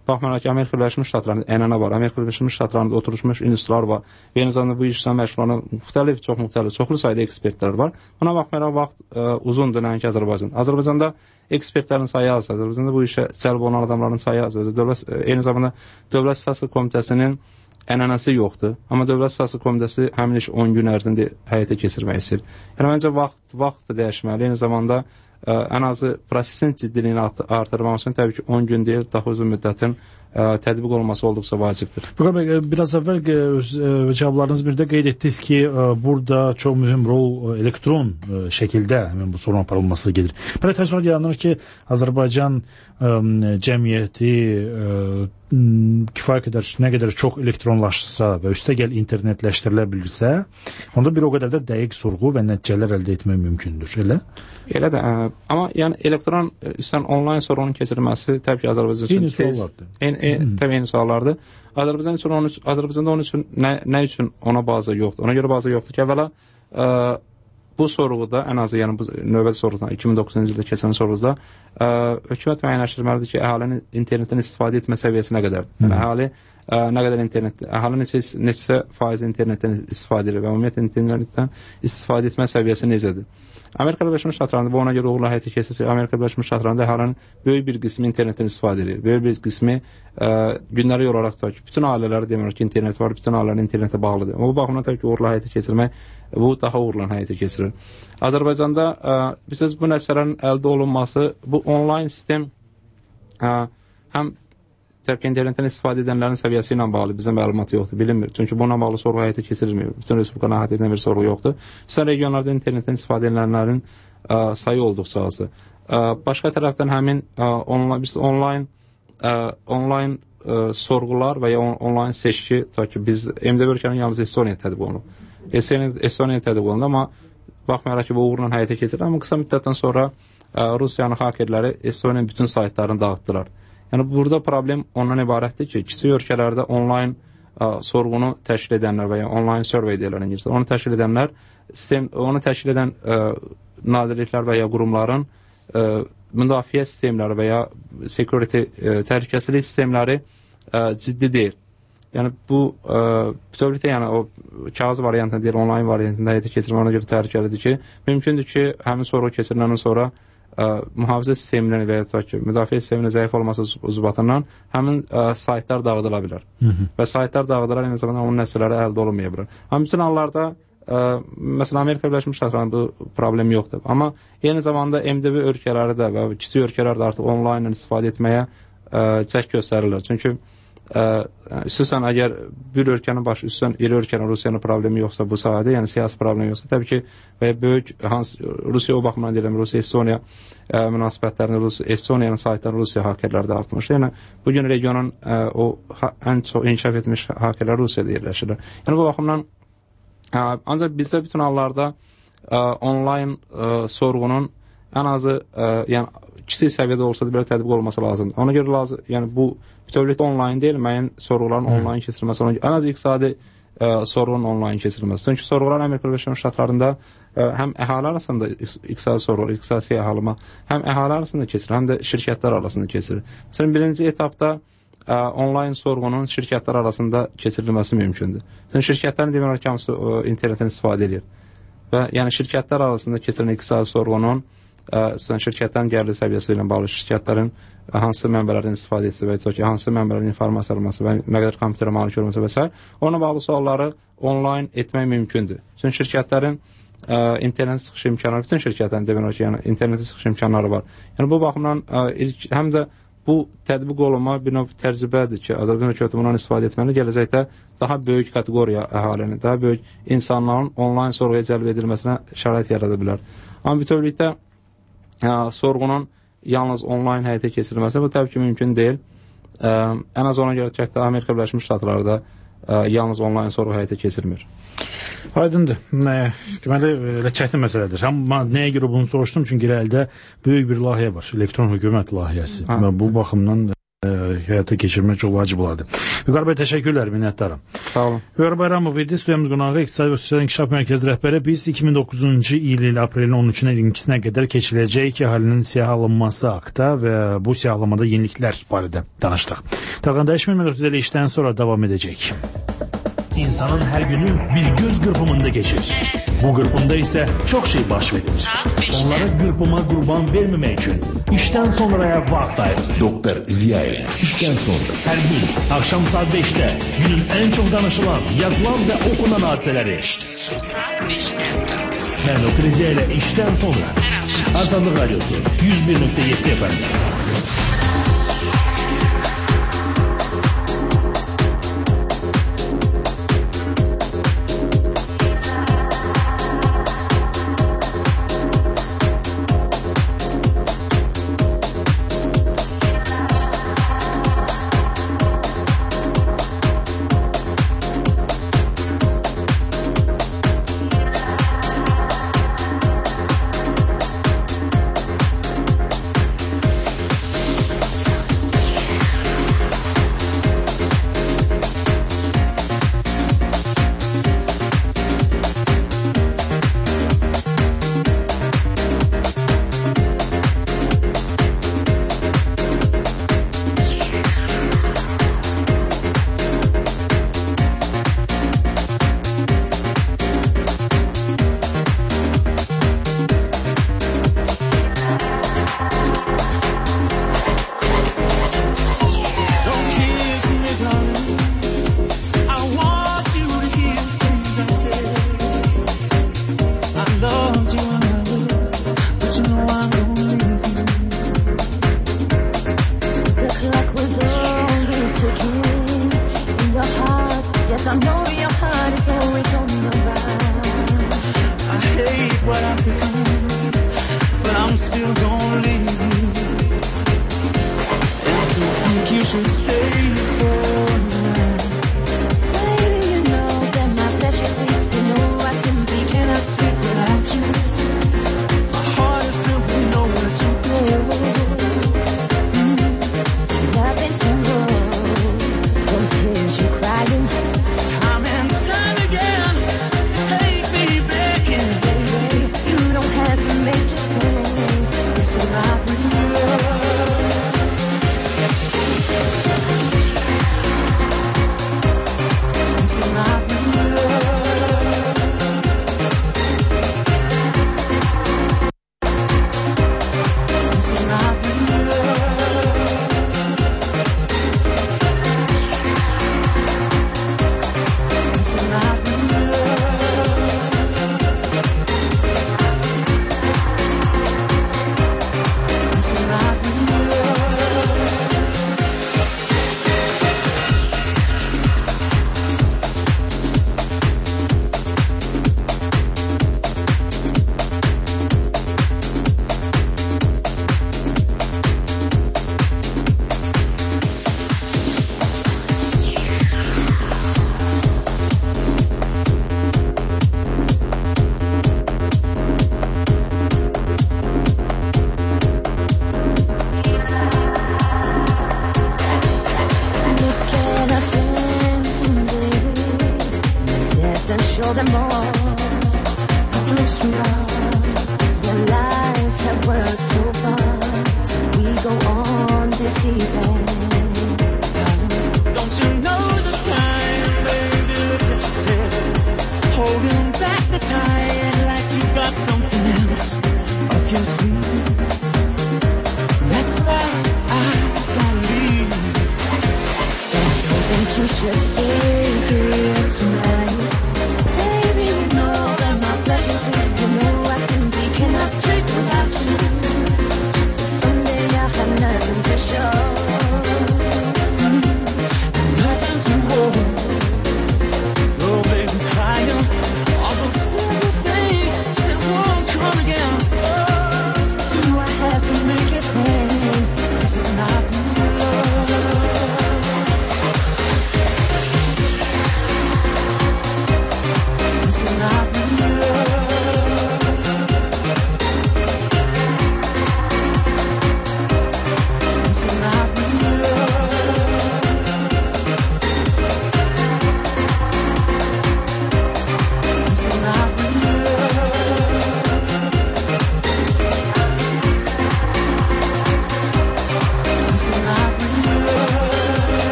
baxmayaraq ki, Amerika Birləşmiş Ştatlarında ənənə var, Amerika Birləşmiş Ştatlarında oturmuş institutlar var və eyni zamanda bu işlə məşğul olan müxtəlif, çox müxtəlif, çoxlu sayda ekspertlər var. Buna baxmayaraq vaxt ə, uzundur, nəinki Azərbaycan. Azərbaycanda ekspertlərin sayı az, Azərbaycanda bu işə cəlb olunan adamların sayı az. Dövlət, eyni zamanda Dövlət Statistika Komitəsinin ənənəsi yoxdur, amma Dövlət Statistika Komitəsi həmin iş on gün ərzində həyata keçirmək istəyir. Yəni, məncə vaxt, vaxt dəyişməli, eyni zamanda ə, ən azı prosesin ciddiliyini artırmaq üçün təbii ki, on gün deyil, daha uzun müddətin ə, tətbiq olması olduqca vacibdir. Vüqar bəy, biraz əvvəl öz cavablarınız birdə qeyd etdiniz ki, burada çox mühüm rol elektron şəkildə həmin bu sorun aparılması gedir. Belə təəssürat yaranır ki, Azərbaycan ə, cəmiyyəti ə, kifayət qədər, nə qədər çox elektronlaşsa və üstəgəl internetləşdirilə bilirsə, onda bir o qədər də dəqiq sorğu və nəticələr əldə etmək mümkündür, elə? Elə də, ə, amma yəni elektron, üstən onlayn sorğunun keçirilməsi təbii ki, Azərbaycan üçün eyni suallardır. Eyni, eyni, təbii eyni suallardır. Azərbaycan üçün, onun, Azərbaycanda onun üçün nə, nə üçün ona baza yoxdur? Ona görə baza yoxdur ki, əvvəla ə, bu sorğuda, ən azı yəni bu növbəti sorğuda, iki min doqquzuncu ildə keçən sorğuda ə, hökumət müəyyənləşdirməlidir ki, əhalinin internetdən istifadə etmə səviyyəsi nə qədərdir? Yəni, əhali ə, nə qədər internet, əhali neçə, neçə faiz internetdən istifadə edir və ümumiyyətlə internetdən istifadə etmə səviyyəsi necədir? Amerika Birləşmiş Ştatlarında bu ona görə uğurla həyata keçirir. Amerika Birləşmiş Ştatlarında əhalinin böyük bir qismi internetdən istifadə edir. Böyük bir qismi ə, gündəlik olaraq da ki, bütün ailələr demək ki, internet var, bütün ailələr internetə bağlıdır. Amma bu baxımdan təbii ki, uğurla həyata keçirmək bu daha uğurla həyata keçirir. Azərbaycanda ə, bilirsiniz, bu nəticələrin əldə olunması, bu onlayn sistem ə, həm təbii ki, internetdən istifadə edənlərin səviyyəsi ilə bağlı bizə məlumat yoxdur, bilinmir. Çünki bununla bağlı sorğu həyata keçirilmir. Bütün Respublikanın əhatə edən bir sorğu yoxdur. Xüsusən regionlarda internetdən istifadə edənlərin ə, sayı olduqca azdır. Ə, başqa tərəfdən həmin ə, onlayn, biz onlayn, ə, onlayn ə, sorğular və ya on, onlayn seçki, ta ki, biz M D B ölkənin yalnız Estoniya tədbiq olunub. Estoniya tədbiq olunub, amma baxmayaraq ki, bu uğurla həyata keçirir. Amma qısa müddətdən sonra ə, Rusiyanın hakerləri Estoniyanın bütün saytlarını dağıtdılar. Yəni, burada problem ondan ibarətdir ki, kiçik ölkələrdə onlayn ə, sorğunu təşkil edənlər və ya onlayn survey deyirlər İngilizcə. Onu təşkil edənlər, sistem, onu təşkil edən ə, nazirliklər və ya qurumların ə, müdafiə sistemləri və ya security, ə, təhlükəsizlik sistemləri ə, ciddi deyil. Yəni, bu ə, bütövlükdə yəni, o kağız variantında deyil, onlayn variantında həyata keçirmə ona görə təhlükəlidir ki, mümkündür ki, həmin sorğu keçiriləndən sonra Ə, mühafizə sisteminin və ya ki, müdafiə sisteminin zəif olması uzubatından həmin ə, saytlar dağıdıla bilər. Hı -hı. Və saytlar dağıdılar, eyni zamanda onun nəticələri əldə olunmaya bilər. Amma bütün hallarda, ə, məsələn, Amerika Birləşmiş Ştatlarında bu problem yoxdur. Amma eyni zamanda M D B ölkələri də və kiçik ölkələr də artıq onlayn istifadə etməyə ə, cəhd göstərirlər. Çünki ə, xüsusən əgər bir ölkənin başı, xüsusən iri ölkənin Rusiyanın problemi yoxsa bu sahədə, yəni siyasi problemi yoxsa, təbii ki, və ya böyük, hans, Rusiya o baxımdan deyiləm, Rusiya-Estoniya münasibətlərində Rus, Estoniyanın saytlarında Rusiya hakerləri də artmış. Yəni, bugün regionun ə, o ha, ən çox inkişaf etmiş hakerlər Rusiyada yerləşirlər. Yəni, bu baxımdan ə, ancaq bizdə bütün hallarda ə, onlayn ə, sorğunun ən azı, ə, yəni, kiçik səviyyədə olsa da belə tətbiq olması lazımdır. Ona görə lazım, yəni bu bütövlükdə onlayn deyil, müəyyən sorğuların hmm. onlayn keçirilməsi, ona görə, ən az iqtisadi ə, sorğunun onlayn keçirilməsi. Çünki sorğular Amerika Birləşmiş Ştatlarında ə, həm əhali arasında iqtisadi sorğular, iqtisadi siyahılma, həm əhali arasında keçirir, həm də şirkətlər arasında keçirir. Məsələn, birinci etapda ə, onlayn sorğunun şirkətlər arasında keçirilməsi mümkündür. Çünki şirkətlərin demək ki, hamısı ə, internetdən istifadə edir. Və yəni şirkətlər arasında keçirilən iqtisadi sorğunun ə, şirkətlərin gəliri səviyyəsi ilə bağlı şirkətlərin hansı mənbələrdən istifadə etsə və ki, hansı mənbələrin informasiya alınması və nə qədər kompüterə malik olması və s. Ona bağlı sualları onlayn etmək mümkündür. Çünki şirkətlərin ə, internet çıxış imkanları, bütün şirkətlərin demək ki, yəni internetə çıxış imkanları var. Yəni bu baxımdan ə, ilk, həm də bu tətbiq olunma bir növ təcrübədir ki, Azərbaycan hökuməti bundan istifadə etməli, gələcəkdə daha böyük kateqoriya əhalinin, daha böyük insanların onlayn sorğuya cəlb edilməsinə şərait yarada bilər. Amma bütövlükdə ə, sorğunun yalnız onlayn həyata keçirilməsi bu təbii ki, mümkün deyil. Ə, ən az ona görə ki, Amerika Birləşmiş Ştatlarda ə, yalnız onlayn sorğu həyata keçirilmir. Aydındır. Nə, deməli, elə çətin məsələdir. Amma nəyə görə bunu soruşdum? Çünki əldə böyük bir layihə var. Elektron hökumət layihəsi. Ha. Bu baxımdan ə, həyata keçirmək çox vacib olardı. Vüqar bəy, təşəkkürlər, minnətdarım. Sağ olun. Vüqar Bayramov idi, stüdyomuz qonağı İqtisadi və Sosial İnkişaf Mərkəzi rəhbəri. Biz iki min doqquzuncu il aprelin on üçünə ikisinə qədər keçiriləcək əhalinin siyah alınması haqda və bu siyahlamada yeniliklər barədə danışdıq. Tarqan dəyişmə mövzuları işdən sonra davam edəcək. İnsanın her günü bir göz kırpımında geçir. Bu kırpımda ise çok şey baş verir. Onlara kırpıma kurban vermemek için işten sonraya vakit ayırın. Doktor Ziyaeli, işten sonra. Her gün akşam saat beşte günün en çok danışılan, yazılan ve okunan hadiseleri. İşten sonra. Ben Doktor Ziyaeli, işten sonra. Azadlık Radyosu yüz bir nokta yedi efendim.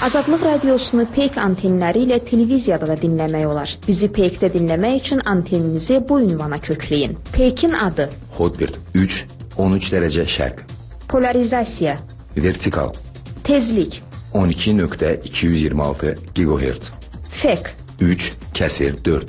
Azadlıq radiosunu Peyk antenləri ilə televiziyada da dinləmək olar. Bizi Peykdə dinləmək üçün anteninizi bu ünvana kökləyin. Peykin adı: Hotbird üç on üç dərəcə şərq. Polarizasiya: Vertikal. Tezlik: on iki nöqtə iki yüz iyirmi altı gigahertz. Fek: üç kəsir dörd.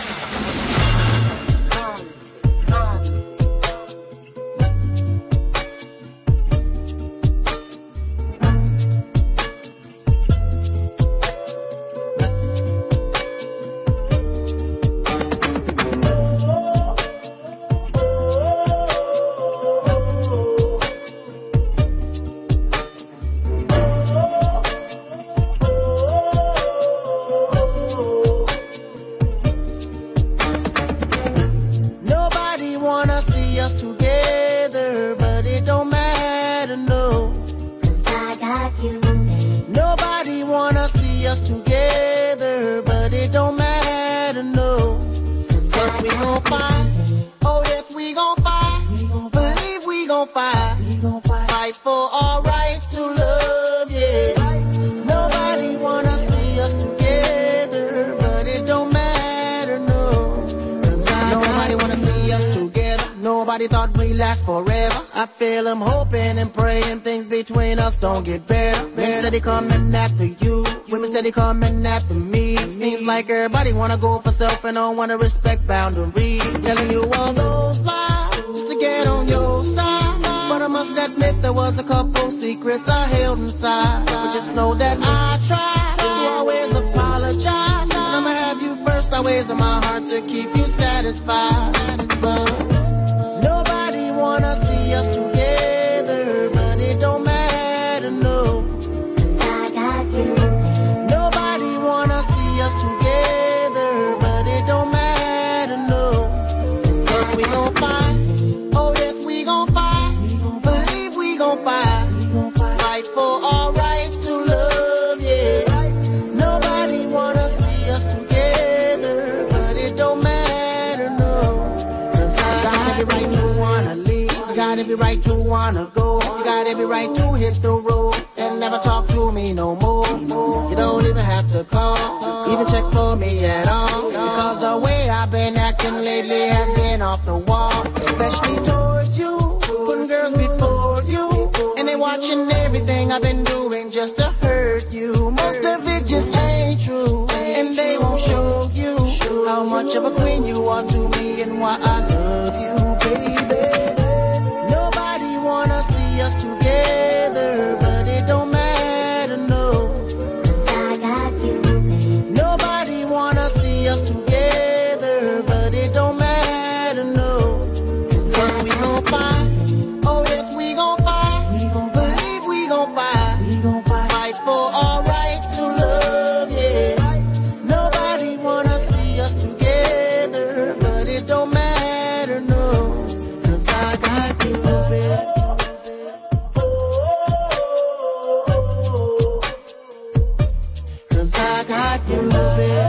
Don't get better. Men steady coming after you, women steady coming after me. Seems like everybody wanna go for self and don't wanna respect boundaries. Telling you all those lies just to get on your side. But I must admit there was a couple secrets I held inside. But just know that I tried to always apologize. And I'ma have you first always in my heart to keep you satisfied. But nobody wanna see us together, but it don't matter. Together, but it don't matter, no. Cause we gon' fight, oh yes we gon' fight. Believe we gon' fight, fight for our right to love, yeah. Nobody wanna see us together, but it don't matter, no. Cause I got every right to wanna leave, you got every right to wanna go, you got every right to hit the road and never talk to me no more. You don't even have to call, even check for me at all, because the way I've been acting lately has been off the wall. Especially towards you, putting girls before you, and they watching everything I've been doing just to hurt you. Most of it just ain't true, and they won't show you how much of a queen you are to me and why I love you, baby. Nobody wanna see us together, but it don't matter, no. Wanna see us together, but it don't matter, no. Cause we gon' fight, oh yes we gon' fight. Believe we gon' fight, fight for our right to love, yeah. Nobody wanna see us together, but it don't matter, no. Cause I got you, baby. Cause I got you, baby.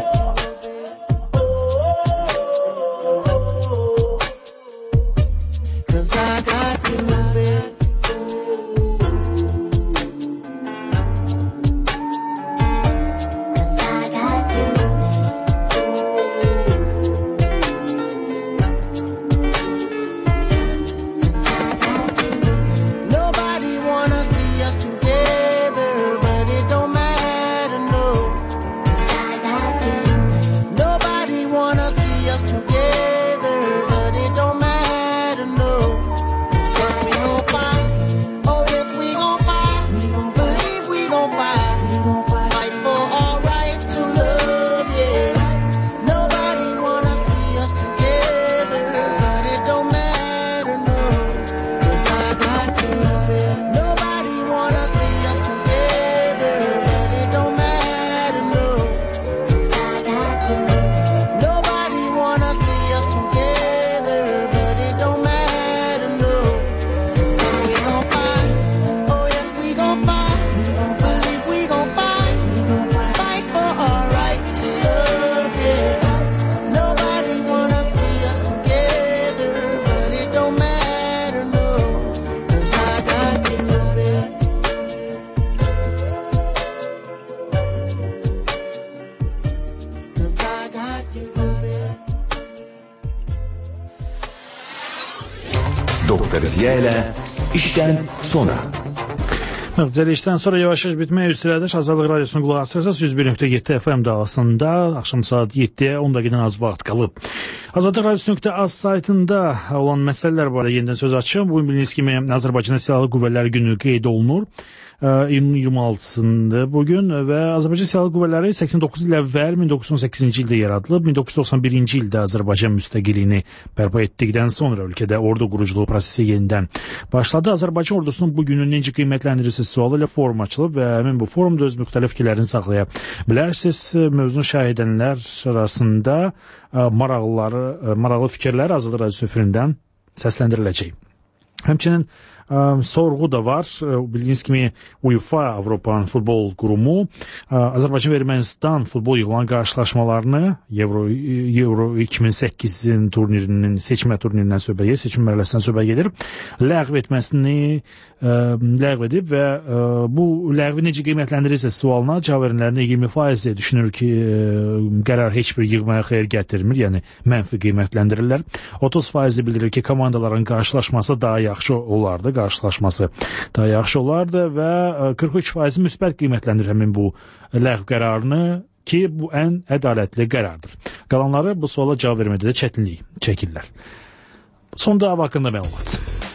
Doktor Ziya ilə işdən sonra. Düzəlişdən sonra yavaş-yavaş bitmək üzrədir. Azadlıq Radiosuna qulaq asırsanız yüz bir nöqtə yeddi F M dalğasında axşam saat yeddiyə on dəqiqədən az vaxt qalıb. Azadlıq Radiosu nöqtə az saytında olan məsələlər barədə yenidən söz açım. Bu gün bildiyiniz kimi Azərbaycan Silahlı Qüvvələri günü qeyd olunur. iyunun iyirmi altısında bugün və Azərbaycan Silahlı Qüvvələri səksən doqquz il əvvəl min doqquz yüz on səkkizinci ildə yaradılıb. min doqquz yüz doxsan birinci ildə Azərbaycan müstəqilliyini bərpa etdikdən sonra ölkədə ordu quruculuğu prosesi yenidən başladı. Azərbaycan ordusunun bu günü necə qiymətləndirirsə sualı ilə forum açılıb və həmin bu forumda öz müxtəlif fikirlərini saxlaya bilərsiniz. Mövzunu şərh edənlər arasında maraqlıları, maraqlı fikirlər Azadlıq Radiosu efirindən səsləndiriləcək. Həmçinin ə, sorğu da var. Bildiyiniz kimi UEFA Avropa Futbol Qurumu Azərbaycan və Ermənistan futbol yığılan qarşılaşmalarını Euro, Euro iki min səkkizin turnirinin seçmə turnirindən söhbət gedir, seçim mərhələsindən söhbət gedir. Ləğv etməsini ə, ləğv edib və ə, bu ləğvi necə qiymətləndirirsə sualına cavab verənlərin iyirmi faizi düşünür ki, ə, qərar heç bir yığmaya xeyir gətirmir, yəni mənfi qiymətləndirirlər. otuz faizi bildirir ki, komandaların qarşılaşması daha yaxşı olardı, qarşılaşması daha yaxşı olardı və qırx üç faizi müsbət qiymətləndirir həmin bu ləğv qərarını ki, bu ən ədalətli qərardır. Qalanları bu suala cavab vermədə də çətinlik çəkirlər. Sonda hava haqqında məlumat.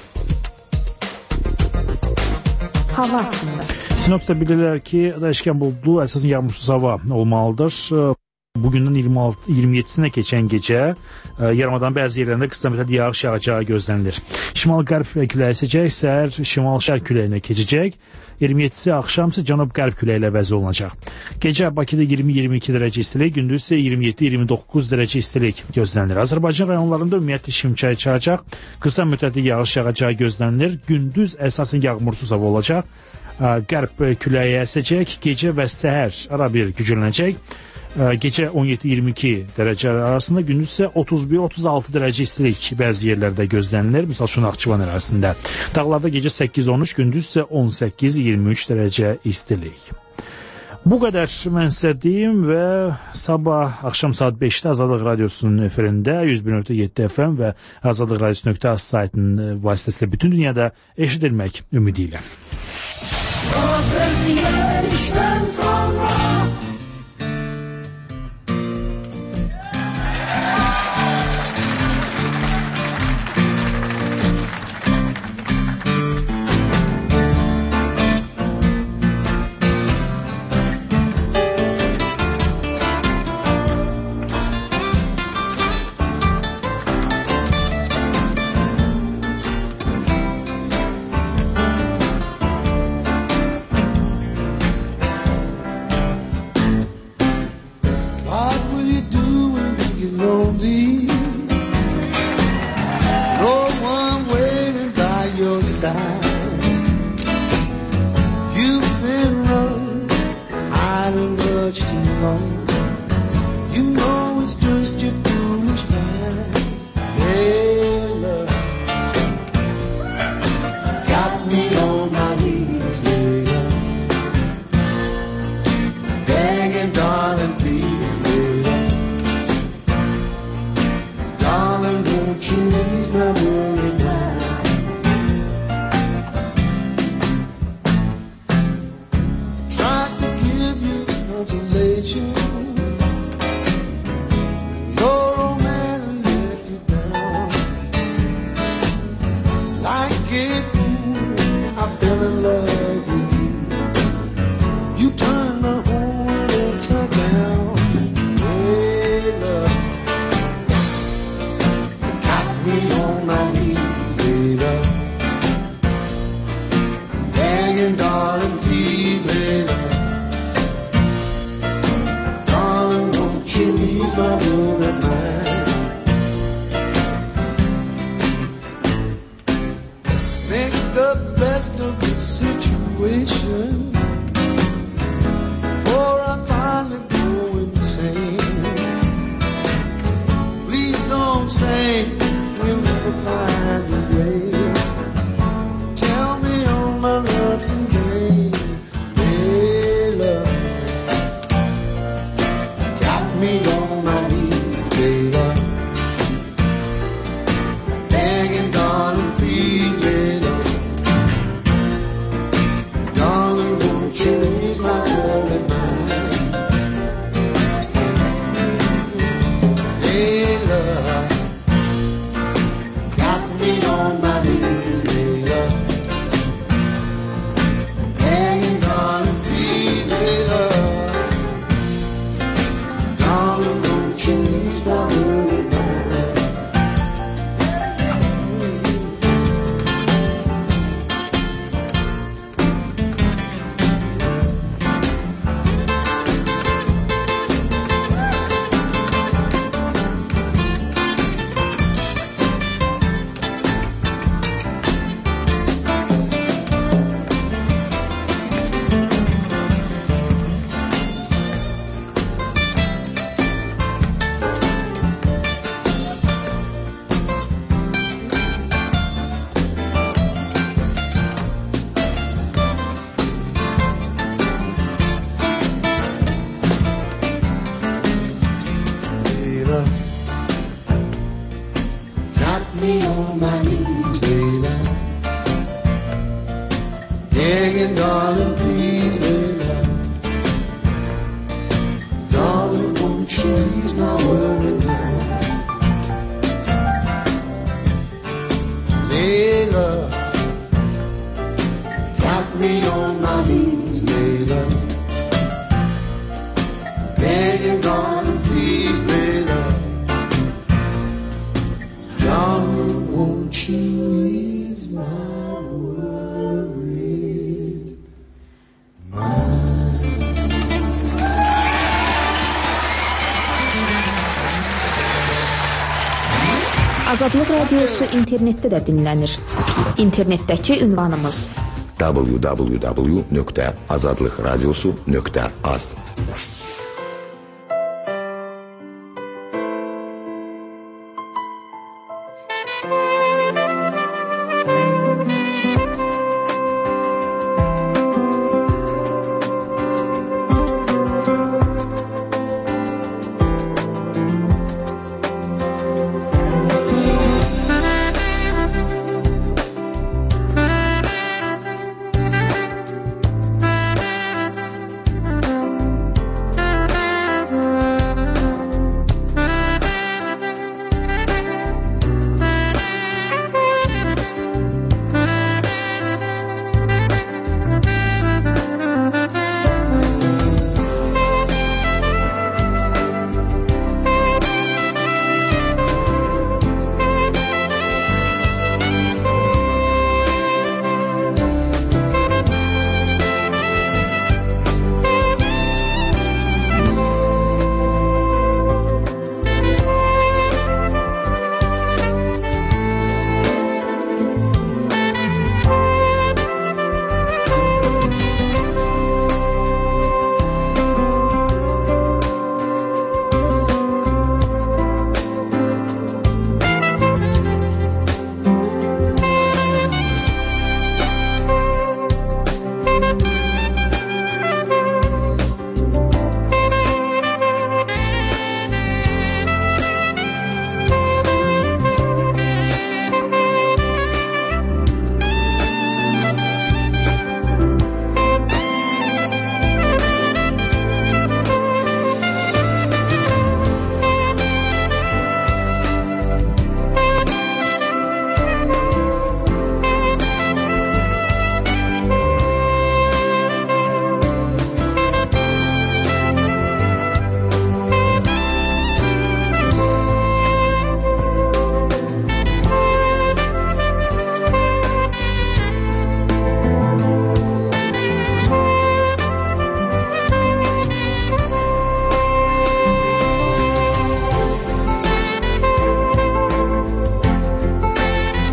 Hava haqqında. Sinopsda bilirlər ki, dəyişkən buludlu, əsasən yağmursuz hava olmalıdır. Bugündən iyirmi altı iyirmi yeddisinə keçən gecə yarımadanın bəzi yerlərində qısa müddətli yağış yağacağı gözlənilir. Şimal-qərb küləyi əsəcək, səhər şimal-şərq küləyinə keçəcək. iyirmi yeddisi axşam isə cənub-qərb küləyi ilə əvəz olunacaq. Gecə Bakıda iyirmi iyirmi iki dərəcə istilik, gündüz isə iyirmi yeddi iyirmi doqquz dərəcə istilik gözlənilir. Azərbaycan rayonlarında ümumiyyətlə şimşək çağacaq, qısa müddətli yağış yağacağı gözlənilir. Gündüz əsasən yağmursuz hava olacaq. Qərb küləyi əsəcək, gecə və səhər ara bir güclənəcək. Gecə on yeddi iyirmi iki dərəcə arasında, gündüz isə otuz bir otuz altı dərəcə istilik bəzi yerlərdə gözlənilir. Misal üçün Naxçıvan ərazisində. Dağlarda gecə səkkiz on üç, gündüz isə on səkkiz iyirmi üç dərəcə istilik. Bu qədər mən sizə deyim və sabah axşam saat beşdə Azadlıq Radiosunun efirində yüz bir nöqtə yeddi F M və Azadlıq Radiosu nöqtə az saytının vasitəsilə bütün dünyada eşidilmək ümidi ilə. Begging, darling, please. begging, darling, please lay low. Darling, won't you ease my worry now? Layla, got me on my knees, Layla. Begging, darling, please lay low. Darling, won't you ease my worried mind? Azadlıq Radiosu internetdə də dinlənir. İnternetdəki ünvanımız w w w nöqtə azadlıqradiosu nöqtə az.